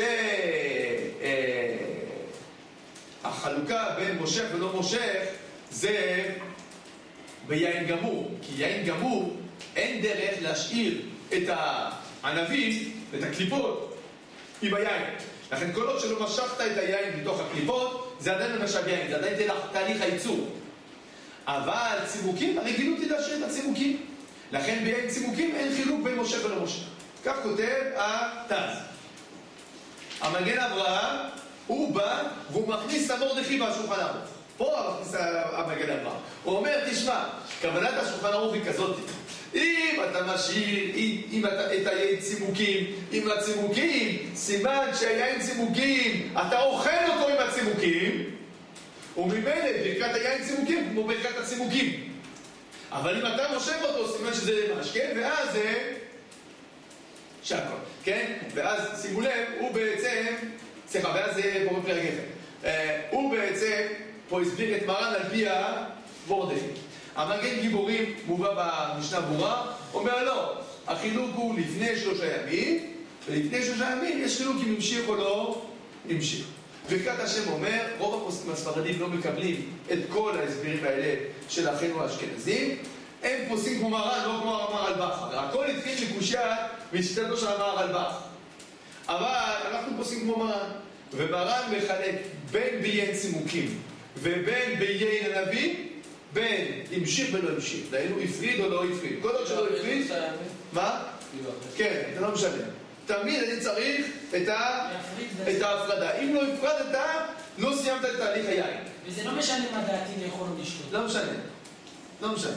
שהחלוקה בין מושך ולא מושך זה ביין גמור, כי יין גמור אין דרך להשאיר את הענבים, את הקליפות, עם היין. לכן כל עוד שלא משכת את היין בתוך הקליפות, זה עדיין לא משך יין, זה עדיין תהליך הייצור. אבל צימוקים, הרגילות היא להשאיר את הצימוקים. לכן ביין צימוקים אין חילוק בין מושך ולא מושך. כך כותב התז. המגן אברהם, הוא בא והוא מכניס את המרדכי והשולחן ערוך. פה מכניס המגן אברהם. הוא אומר, תשמע, כוונת השולחן ערוך היא כזאת. אם אתה משאיר את היין צימוקים עם הצימוקים, סימן שהיין צימוקים, אתה אוכל אותו עם הצימוקים, וממילא ברכת היין צימוקים כמו ברכת הצימוקים. אבל אם אתה מושך אותו, סימן שזה משקה, ואז זה שהכל, כן? ואז, שימו לב, הוא בעצם, סליחה, ואז זה בורא פרי הגפן. הוא בעצם, פה הסביר את מרן על פי המרדכי. המגן גיבורים מובא במשנה ברורה, אומר לא, החילוק הוא לפני 3 ימים, ולפני 3 ימים יש חילוק אם המשיך או לא המשיך. ברכת השם אומר, רוב הפוסקים הספרדים לא מקבלים את כל ההסברים האלה של אחינו האשכנזים, הם פוסקים כמו מרן, לא כמו הרמ"ר אלבך. הכל התחיל מקושייה משיטתו של הרמ"ר אלבך. אבל אנחנו פוסקים כמו מרן, ומרן מחלק בין ביין צימוקים ובין ביין הנביא, בין המשיך ולא המשיך. דהיינו, הפריד או לא הפריד. כל עוד שלא הפריד... מה? כן, זה לא משנה. תמיד אני צריך את ההפרדה. אם לא הפרדת, לא סיימת את תהליך היין. וזה לא משנה מה דעתי לאכול או לשתות. לא משנה. לא משנה.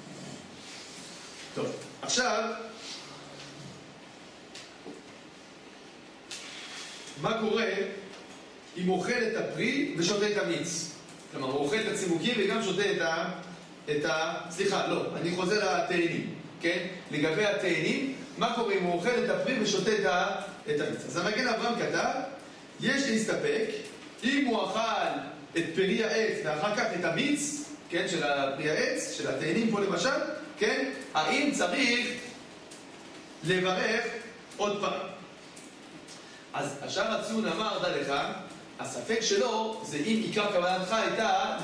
טוב, עכשיו, מה קורה אם הוא אוכל את הפרי ושותה את המיץ? כלומר, הוא אוכל את הצימוקים וגם שותה סליחה, לא, אני חוזר לתאנים, כן? לגבי התאנים, מה קורה אם הוא אוכל את הפרי ושותה את המיץ? אז המגן אברהם כתב, יש להסתפק, אם הוא אכל את פרי העץ ואחר כך את המיץ, כן, של פרי העץ, של התאנים פה למשל, כן? האם צריך לברך עוד פעם? אז השאר הציון אמר, דע לך, הספק שלו זה אם עיקר כוונתך הייתה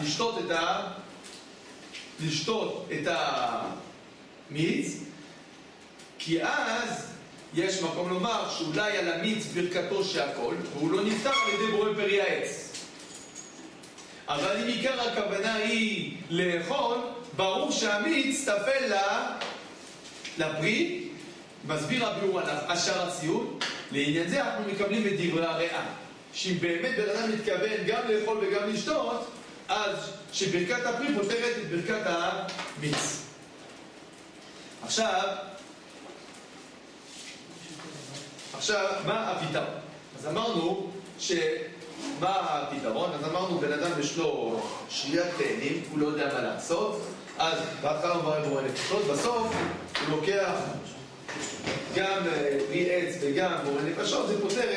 לשתות את המיץ, כי אז יש מקום לומר שאולי על המיץ ברכתו שהכל, והוא לא נפטר על ידי בורא פרי העץ. אבל אם עיקר הכוונה היא לאכול, ברור שהמיץ תפל לפרי, מסביר הביאור על השאר הציון, לעניין זה אנחנו מקבלים את דברי הריאה. שאם באמת בן אדם מתכוון גם לאכול וגם לשתות, אז שברכת הפרי פותרת את ברכת המיץ. עכשיו, מה הפתרון? אז אמרנו מה הפתרון? אז אמרנו, בן אדם יש לו שריית תאנים, הוא לא יודע מה לעשות, אז בהתחלה הוא מברר בורא נפשות, בסוף הוא לוקח גם פרי עץ וגם בורא נפשות, זה פותר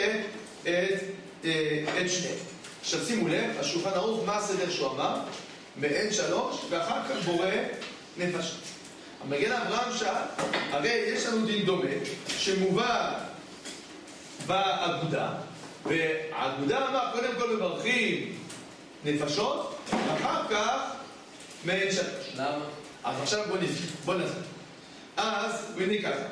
את שניהם. עכשיו שימו לב, השולחן ערוך, מה הסדר שהוא אמר? מעין 3 ואחר כך בורא נפשות. המגן אברהם שאל, הרי יש לנו דין דומה שמובא באגודה, והאגודה אמר קודם כל מברכים נפשות, אחר כך מעין 3. למה? אז עכשיו בוא נסביר. אז הוא הנה ככה,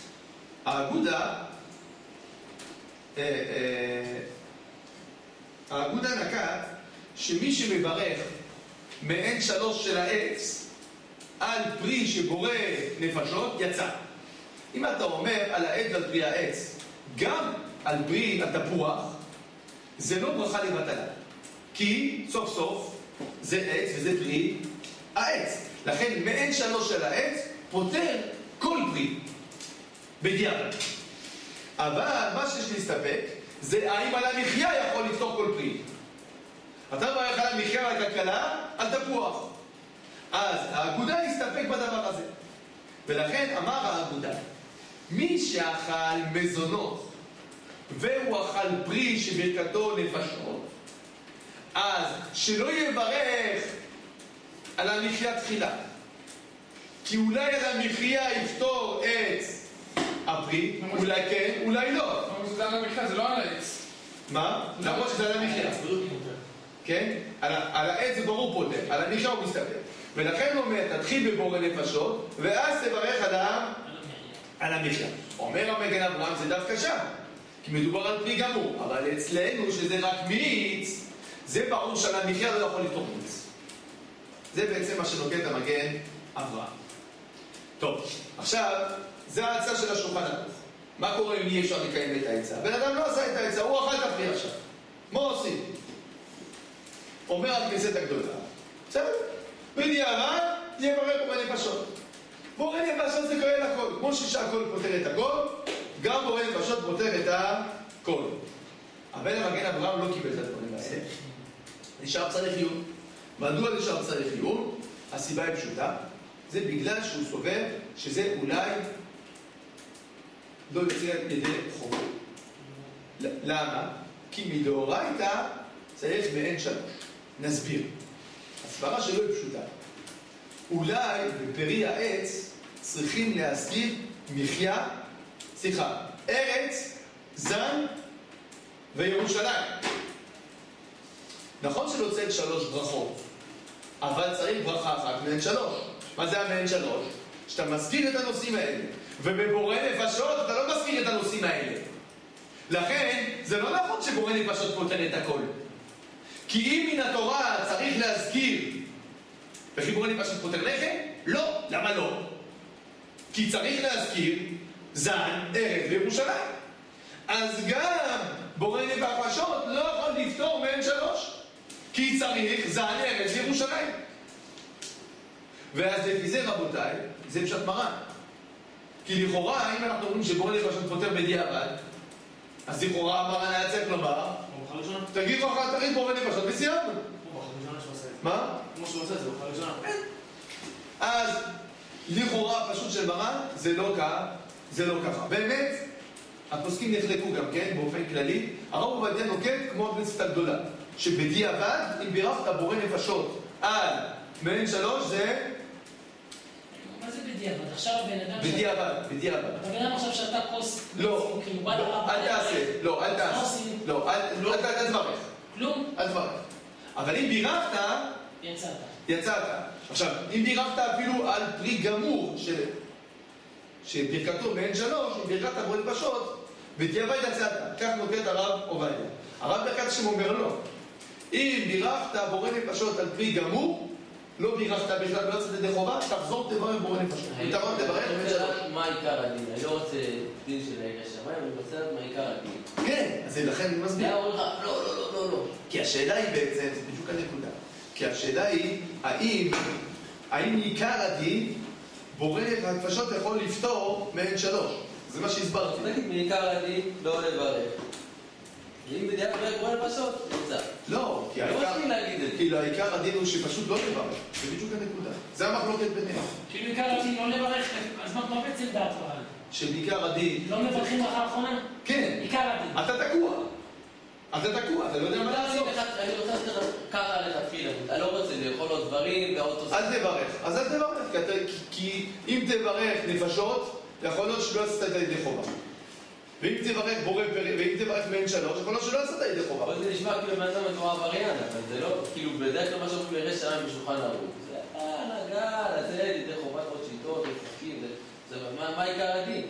האגודה נקט שמי שמברך מעין 3 של העץ על פרי שבורא נפשות, יצא. אם אתה אומר על העץ ועל פרי העץ, גם על פרי התפוח, זה לא ברכה לבטלה. כי סוף סוף זה עץ וזה פרי העץ. לכן מעין 3 של העץ פותר כל פרי בדיעבד. אבל מה שיש להסתפק זה האם על המחיה יכול לפתור כל פרי. אתה מברך על המחיה ועל הכלכלה, על תפוח. אז האגודה הסתפק בדבר הזה. ולכן אמר האגודה, מי שאכל מזונות והוא אכל פרי שברכתו נפשות, אז שלא יברך על המחיה תחילה, כי אולי על המחיה יפתור את הפרי, אולי כן, אולי לא. אבל זה על המחיה, זה לא על העץ. מה? למרות שזה על המחיה. כן? על העץ זה ברור פותר, על המחיה הוא מסתפק. ולכן הוא אומר, תתחיל בבורא נפשות, ואז תברך על המחיה. אומר המגן אברהם, זה דווקא שם, כי מדובר על פרי גמור, אבל אצלנו שזה רק מיץ, זה ברור שעל המחיה לא יכול לפתור מיץ. זה בעצם מה שנוקט המגן אברהם. טוב, עכשיו, זה ההצעה של השולחן ערוך. מה קורה אם אי אפשר לקיים את העצה? בן אדם לא עשה את העצה, הוא אכל את הפרי עכשיו. מה עושים? אומר הכנסת הגדולה, בסדר? בדיעבד יברר בורא נפשות. בורא נפשות זה כולל הכל. כמו שהכל פותר את הכל, גם בורא נפשות פותר את הכל. אבל המגן אברהם לא קיבל את הדברים האלה. נשאר צריך עיון. מדוע נשאר צריך עיון? הסיבה היא פשוטה. זה בגלל שהוא סובר שזה אולי לא יוצא ידי חובה. למה? כי מדאורייתא צריך מעין 3. נסביר. הסברה שלו היא פשוטה. אולי בפרי העץ צריכים להסביר מחיה, ארץ, זן וירושלים. נכון שלא צריך 3 ברכות, אבל צריך ברכה אחת מעין 3. מה זה המעין 3? שאתה מזכיר את הנושאים האלה. ובבורא נפשות אתה לא מזכיר את הנושאים האלה. לכן זה לא נכון שבורא נפשות פותר את הכל. כי אם מן התורה צריך להזכיר וכי בורא נפשות פותר לחם? לא. למה לא? כי צריך להזכיר זן, ארץ וירושלים. אז גם בורא נפשות לא יכול לפתור מעין 3. כי צריך זן, ארץ וירושלים. ואז לפי זה רבותיי, זה פשט מרן. כי לכאורה, אם אנחנו אומרים שבורא נפשות פותר בדיעבד, אז לכאורה מרן היה צריך לומר, תגיד בורא נפשות וסיימנו. מה? כמו שהוא עושה, זה אוכל ראשונה. אז לכאורה פשוט של מרן, זה לא ככה. באמת, הפוסקים נחלקו גם כן, באופן כללי, הרב עובדיה נוקט כמו הכנסת הגדולה, שבדיעבד, אם בירכת בורא נפשות על מעין 3 זה... מה זה בדיעבד? עכשיו הבן אדם... בדיעבד. הבן אדם עכשיו שאתה כוס... לא, אל תעשה. לא, אל תברך. כלום? אל תברך. אבל אם בירכת... יצאת. עכשיו, אם בירכת אפילו על פרי גמור, שברכתו מעין 3, אם בירכת בורא נפשות, בדיעבד יצאת. כך נוקט הרב עובדיה. הרב ברכת השם אומר לו, אם בירכת בורא נפשות על פרי גמור, לא בירכת בכלל, לא יצאת ידי חובה, תחזור תברר בורא נפשות. אם תבוא תברר, אני רוצה לדעת מה עיקר הדין, אני לא רוצה דין של העיר השמיים, אני רוצה לדעת מה עיקר הדין. כן, אז לכן אני מסביר. היה אומר לך, לא. כי השאלה היא בעצם, זה בדיוק הנקודה, כי השאלה היא, האם עיקר הדין בורא הנפשות יכול לפתור מהן שלוש? זה מה שהסברתי. נגיד מעיקר הדין, לא לברך. ואם בדיוק בורא נפשות, נמצא. לא, כי העיקר הדין הוא שפשוט לא לברך. זה בדיוק הנקודה. זה המחלוקת ביניהם. כאילו עיקר הדין לא לברך, אז מה בעצם דעת רעל? שבעיקר הדין... לא מברכים ברכה האחרונה? כן. עיקר הדין. אתה תקוע, אתה לא יודע מה לעשות. אני רוצה לדעת ככה לכתחילה, אני לא רוצה לאכול עוד דברים ועוד תוספות. אז אל תברך, כי אם תברך נפשות, יכול להיות שלא עשית את ידי חובה. ואם תברך בורא פרק, ואם תברך מעין שלוש, יכול להיות שלא עשית את ידי חובה. אבל זה נשמע כאילו בן אדם מתורה עבריין, אבל זה לא, כאילו בדרך כלל מה שאומרים בירא שמיים בשולחן ערוך. זה נגע, זה ידי חובת עוד שיטות, וחוקים, מה עיקר הדין?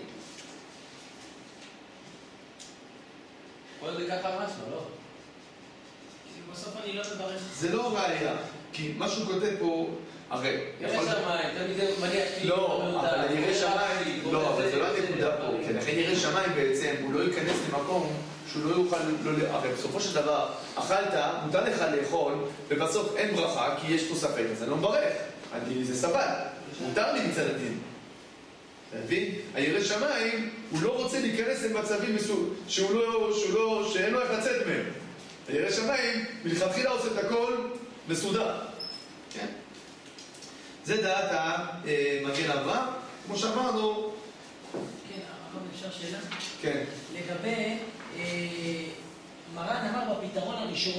כל זה ככה משהו, לא? בסוף אני לא מברך. זה לא ראייה, כי מה שהוא כותב פה, הרי... ירא שמיים, תמיד זה מניח לי... לא, אבל ירא שמיים, לא, אבל זה לא הנקודה פה, כי לכן ירא שמיים בעצם, הוא לא ייכנס למקום שהוא לא יוכל, הרי בסופו של דבר, אכלת, מותר לך לאכול, ובסוף אין ברכה, כי יש פה ספק, אז אני לא מברך, זה סבל, מותר לי מצד הדין. אתה מבין? הירא שמיים, הוא לא רוצה להיכנס למצבים שאין לו איך לצאת מהם. הירא שמיים, מלכתחילה עושה את הכל מסודר. כן? זה דעת המגן אברהם, כמו שאמרנו. כן, הרב אפשר שאלה? כן. לגבי, מרן אמר בפתרון הראשון,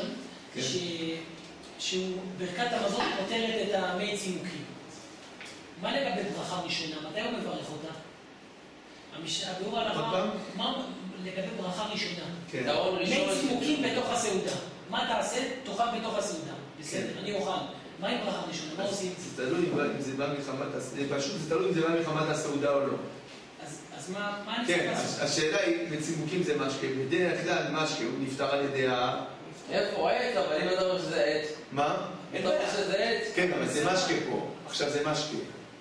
שהוא ברכת המזון פותרת את המי צימוקים. מה לגבי ברכה ראשונה? מתי הוא מברך אותה? הביאור על הרב, מה לגבי ברכה ראשונה? מי צימוקים בתוך הסעודה. מה תעשה? תאכל בתוך הסעודה. בסדר, אני אוכל. מה עם ברכה ראשונה? מה עושים? זה תלוי אם זה בא מלחמת הסעודה או לא. אז מה אני כן, השאלה היא, בצימוקים זה משקה. בדרך כלל משקה הוא נפטר על ידי איפה? עץ, אבל אם אתה אומר שזה עץ. מה? אם אתה אומר שזה עץ. כן, אבל זה משקה פה. עכשיו זה משקה.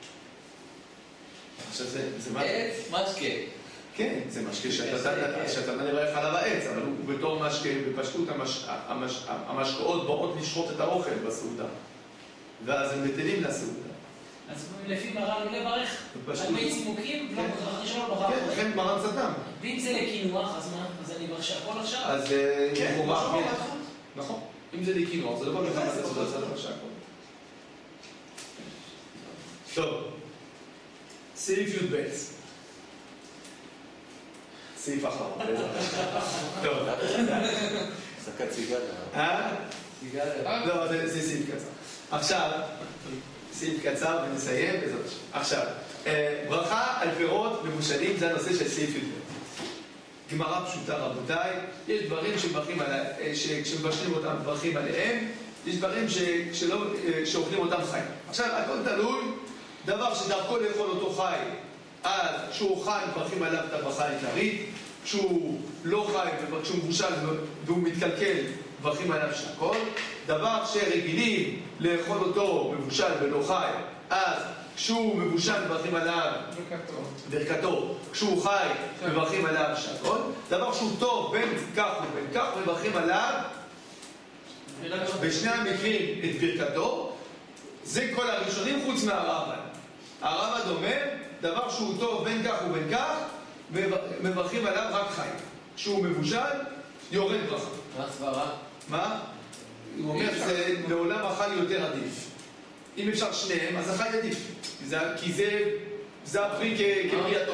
עכשיו זה משקה. עץ, משקה. כן, זה משקה שאתה נברך עליו העץ, אבל הוא בתור משקה, בפשטות המשקאות באות לשחוט את האוכל בסעודה. ואז הם בטלים לסעודה. אז לפי מרן לא לברך על מי צימוקים, לא ברכה ראשונה, ברכה אחרונה. כן, לכן מרן סתם. ואם זה לקינוח, אז מה? אז אני מברך שהכל עכשיו? אז כן, נכון. אם זה לקינוח, זה לא כל מלחמת הסעודה, זה לא שהכל. טוב. סעיף י"ב. סעיף אחרון. טוב. הפסקת סיגריה. סיגריה? לא, זה סעיף קצר. עכשיו, סעיף קצר ונסיים בזאת. עכשיו, ברכה על פירות מבושלים, זה הנושא של סעיף י"ב. גמרא פשוטה רבותיי, יש דברים שכשמבשלים אותם מברכים עליהם, יש דברים שאוכלים אותם חיים. עכשיו, הכל תלוי, דבר שדרכו לאכול אותו חי, אז כשהוא חי מברכים עליו את הברכה העיקרית, כשהוא לא חי וכשהוא מבושל והוא מתקלקל מברכים עליו שהכל, דבר שרגילים לאכול אותו מבושל ולא חי, אז כשהוא מבושל מברכים עליו ברכתו, כשהוא חי מברכים עליו שהכל, דבר שהוא טוב בין כך ובין כך מברכים עליו בשני המקרים את ברכתו. זה כל הראשונים חוץ מהרמב"ן. הרמב"ן אומר דבר שהוא טוב בין כך ובין כך מברכים עליו רק חי, כשהוא מבושל יורד ברכה. מה סברה? מה? הוא אומר שלעולם החי יותר עדיף. אם אפשר שניהם, אז החי עדיף. כי זה הפרי כבריאתו.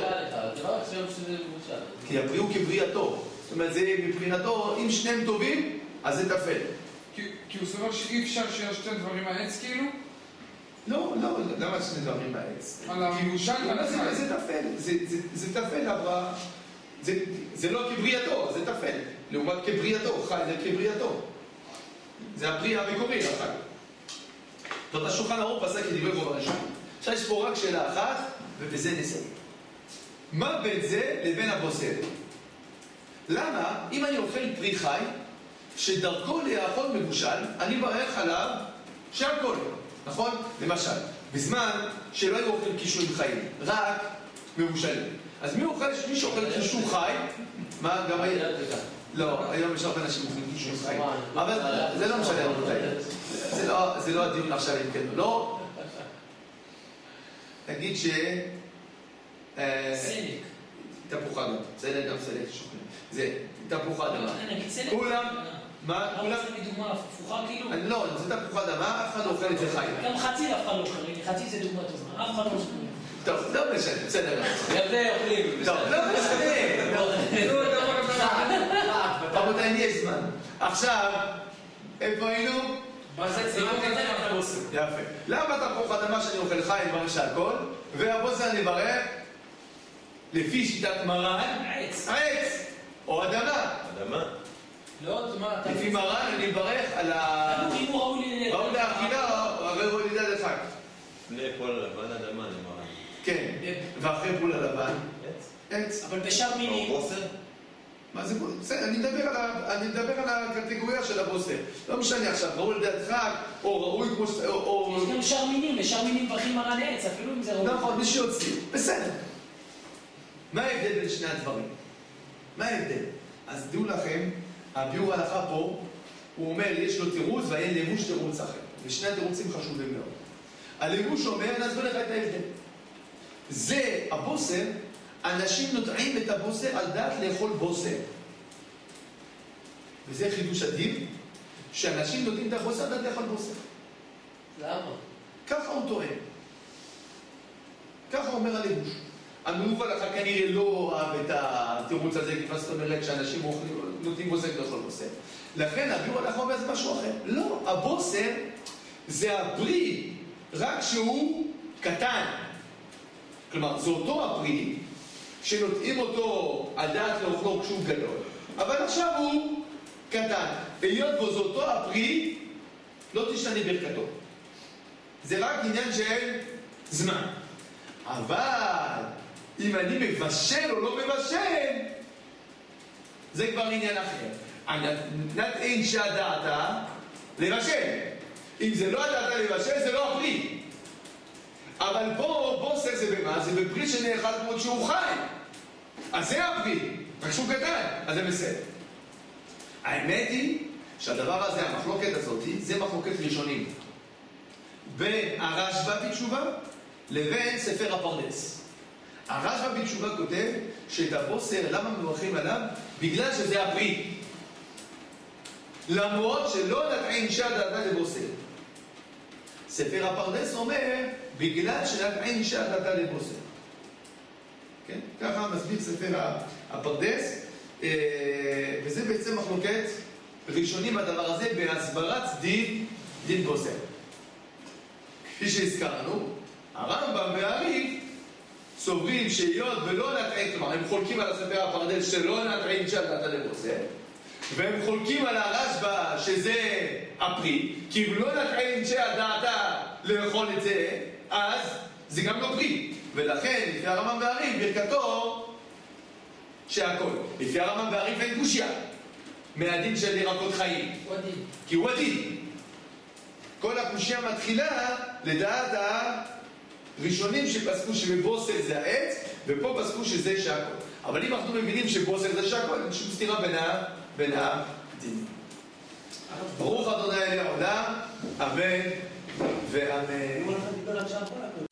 כי הפרי הוא כבריאתו. זאת אומרת, זה מבחינתו, אם שניהם טובים, אז זה תפל. כי הוא סובר שאי אפשר שיהיה שתי דברים מהעץ כאילו? לא, למה שני דברים מהעץ? על המבושל והחי. זה תפל. זה תפל, אבל זה לא כבריאתו, זה תפל. לעומת כבריאתו, חי זה כבריאתו. זה הפרי המקורי, החי. זאת השולחן ערוך פסק כדברי רוב הראשון. עכשיו יש פה רק שאלה אחת, ובזה נסיים. מה בין זה לבין הבוסר? למה, אם אני אוכל פרי חי, שדרכו לאכול מבושל, אני מברך עליו שהכל. נכון? למשל, בזמן שלא היו אוכלים קישואים חיים, רק מבושלים. אז מי שאוכל קישור חי, מה גם היה? לא, היום יש הרבה אנשים אוכלים קישואים חיים. אבל זה לא משנה, זה לא הדיון עכשיו אם כן או לא. תגיד ש... סלק. תפוח אדמה, סלק גם סלק שוכרים. זה תפוח אדמה. נגיד סלק? כולם... מה? אבל זה מדוגמה הפוכה כאילו? לא, זה תפוח אדמה, אף אחד לא אוכל את זה חי. גם חציל אף אחד לא אוכל, חציל זה דוגמה טובה, אף אחד לא אוכל. טוב, לא משנה, בסדר. גם זה אוכלים. טוב, לא משנה. רבותיי, יש זמן. עכשיו, איפה היינו? יפה. למה תפוח אדמה שאני אוכל חי יברך שהכל? והבוסר אני אברך לפי שיטת מרן, עץ או אדמה. אדמה. לפי מרן אני אברך על ה... ראוי לאכילה, ראוי לידה לחג. לפני פול הלבן אדמה אני מרן. כן, ואחרי פול הלבן? עץ. אבל בשאר מינים... או בוסר? מה זה בוסר? אני מדבר על הקטגוריה של הבוסר. לא משנה עכשיו, ראוי לידת חג, או ראוי כמו... יש גם שאר מינים, לשאר מינים מברכים מרן עץ, אפילו אם זה ראוי. נכון, מי שיוצאים. בסדר. מה ההבדל בין שני הדברים? מה ההבדל? אז דעו לכם, הביאור ההלכה פה, הוא אומר, יש לו תירוץ ואין לבוש תירוץ אחר. ושני התירוצים חשובים מאוד. הלבוש אומר, נסביר לך את ההבדל. זה הבוסר, אנשים נוטעים את הבוסר על דעת לאכול בוסר. וזה חידוש אדיר, שאנשים נוטעים את הבוסר על דעת לאכול בוסר. למה? ככה הוא טוען. ככה אומר הלבוש. המלוך הלכה כנראה לא אוהב את התירוץ הזה, כי זאת אומרת שאנשים נוטים בוסר לאכול בוסר. לכן הביאור הלכה אומר זה משהו אחר. לא, הבוסר זה הפרי, רק שהוא קטן. כלומר, זה אותו הפרי שנוטעים אותו על דעת לאוכלו כשהוא גדול, אבל עכשיו הוא קטן. היות בו זה אותו הפרי, לא תשתנה ברכתו. זה רק עניין של זמן. אבל אם אני מבשל או לא מבשל, זה כבר עניין אחר. נטעין שהדעתה לבשל. אם זה לא הדעתה לבשל, זה לא הפרי. אבל פה בוסר זה במה? זה בפרי שנאכל כמו שהוא חי. אז זה הפרי, רק שהוא קטן, אז זה בסדר. האמת היא שהדבר הזה, המחלוקת הזאת, זה מחלוקת ראשונים. בין הרשב"א בתשובה לבין ספר הפרדס. הרשב"א בתשובה כותב שאת הבוסר, למה מברכים עליו? בגלל שזה הפרי. למרות שלא נטעין שהדעתה לבוסר. ספר הפרדס אומר, בגלל שנטעין שהדעתה לבוסר. כן? ככה מסביר ספר הפרדס, וזה בעצם מחלוקת ראשונים בדבר הזה בהסברת דין בוסר. כפי שהזכרנו, הרמב"ם והרי"ף סוברים שהיות ולא נטעין, כלומר הם חולקים על הספר הפרדס שלא נטעין שהדעתה לבוסר, והם חולקים על הרשב"א שזה הפרי, כי אם לא נטעין שהדעתה לאכול את זה, אז זה גם לא פרי. ולכן, לפי הרמב"ם והרי"ף, ברכתו שהכל. לפי הרמב"ם והרי"ף אין קושיה מהדין של ירקות חיים. כי הוא הדין. כל הקושיה מתחילה לדעת הראשונים שפסקו שבבוסר זה העץ, ופה פסקו שזה שהכל. אבל אם אנחנו מבינים שבוסר זה שהכל, אין שום סתירה בין הדינים. ברוך ה' לעולם, אמן ואמן.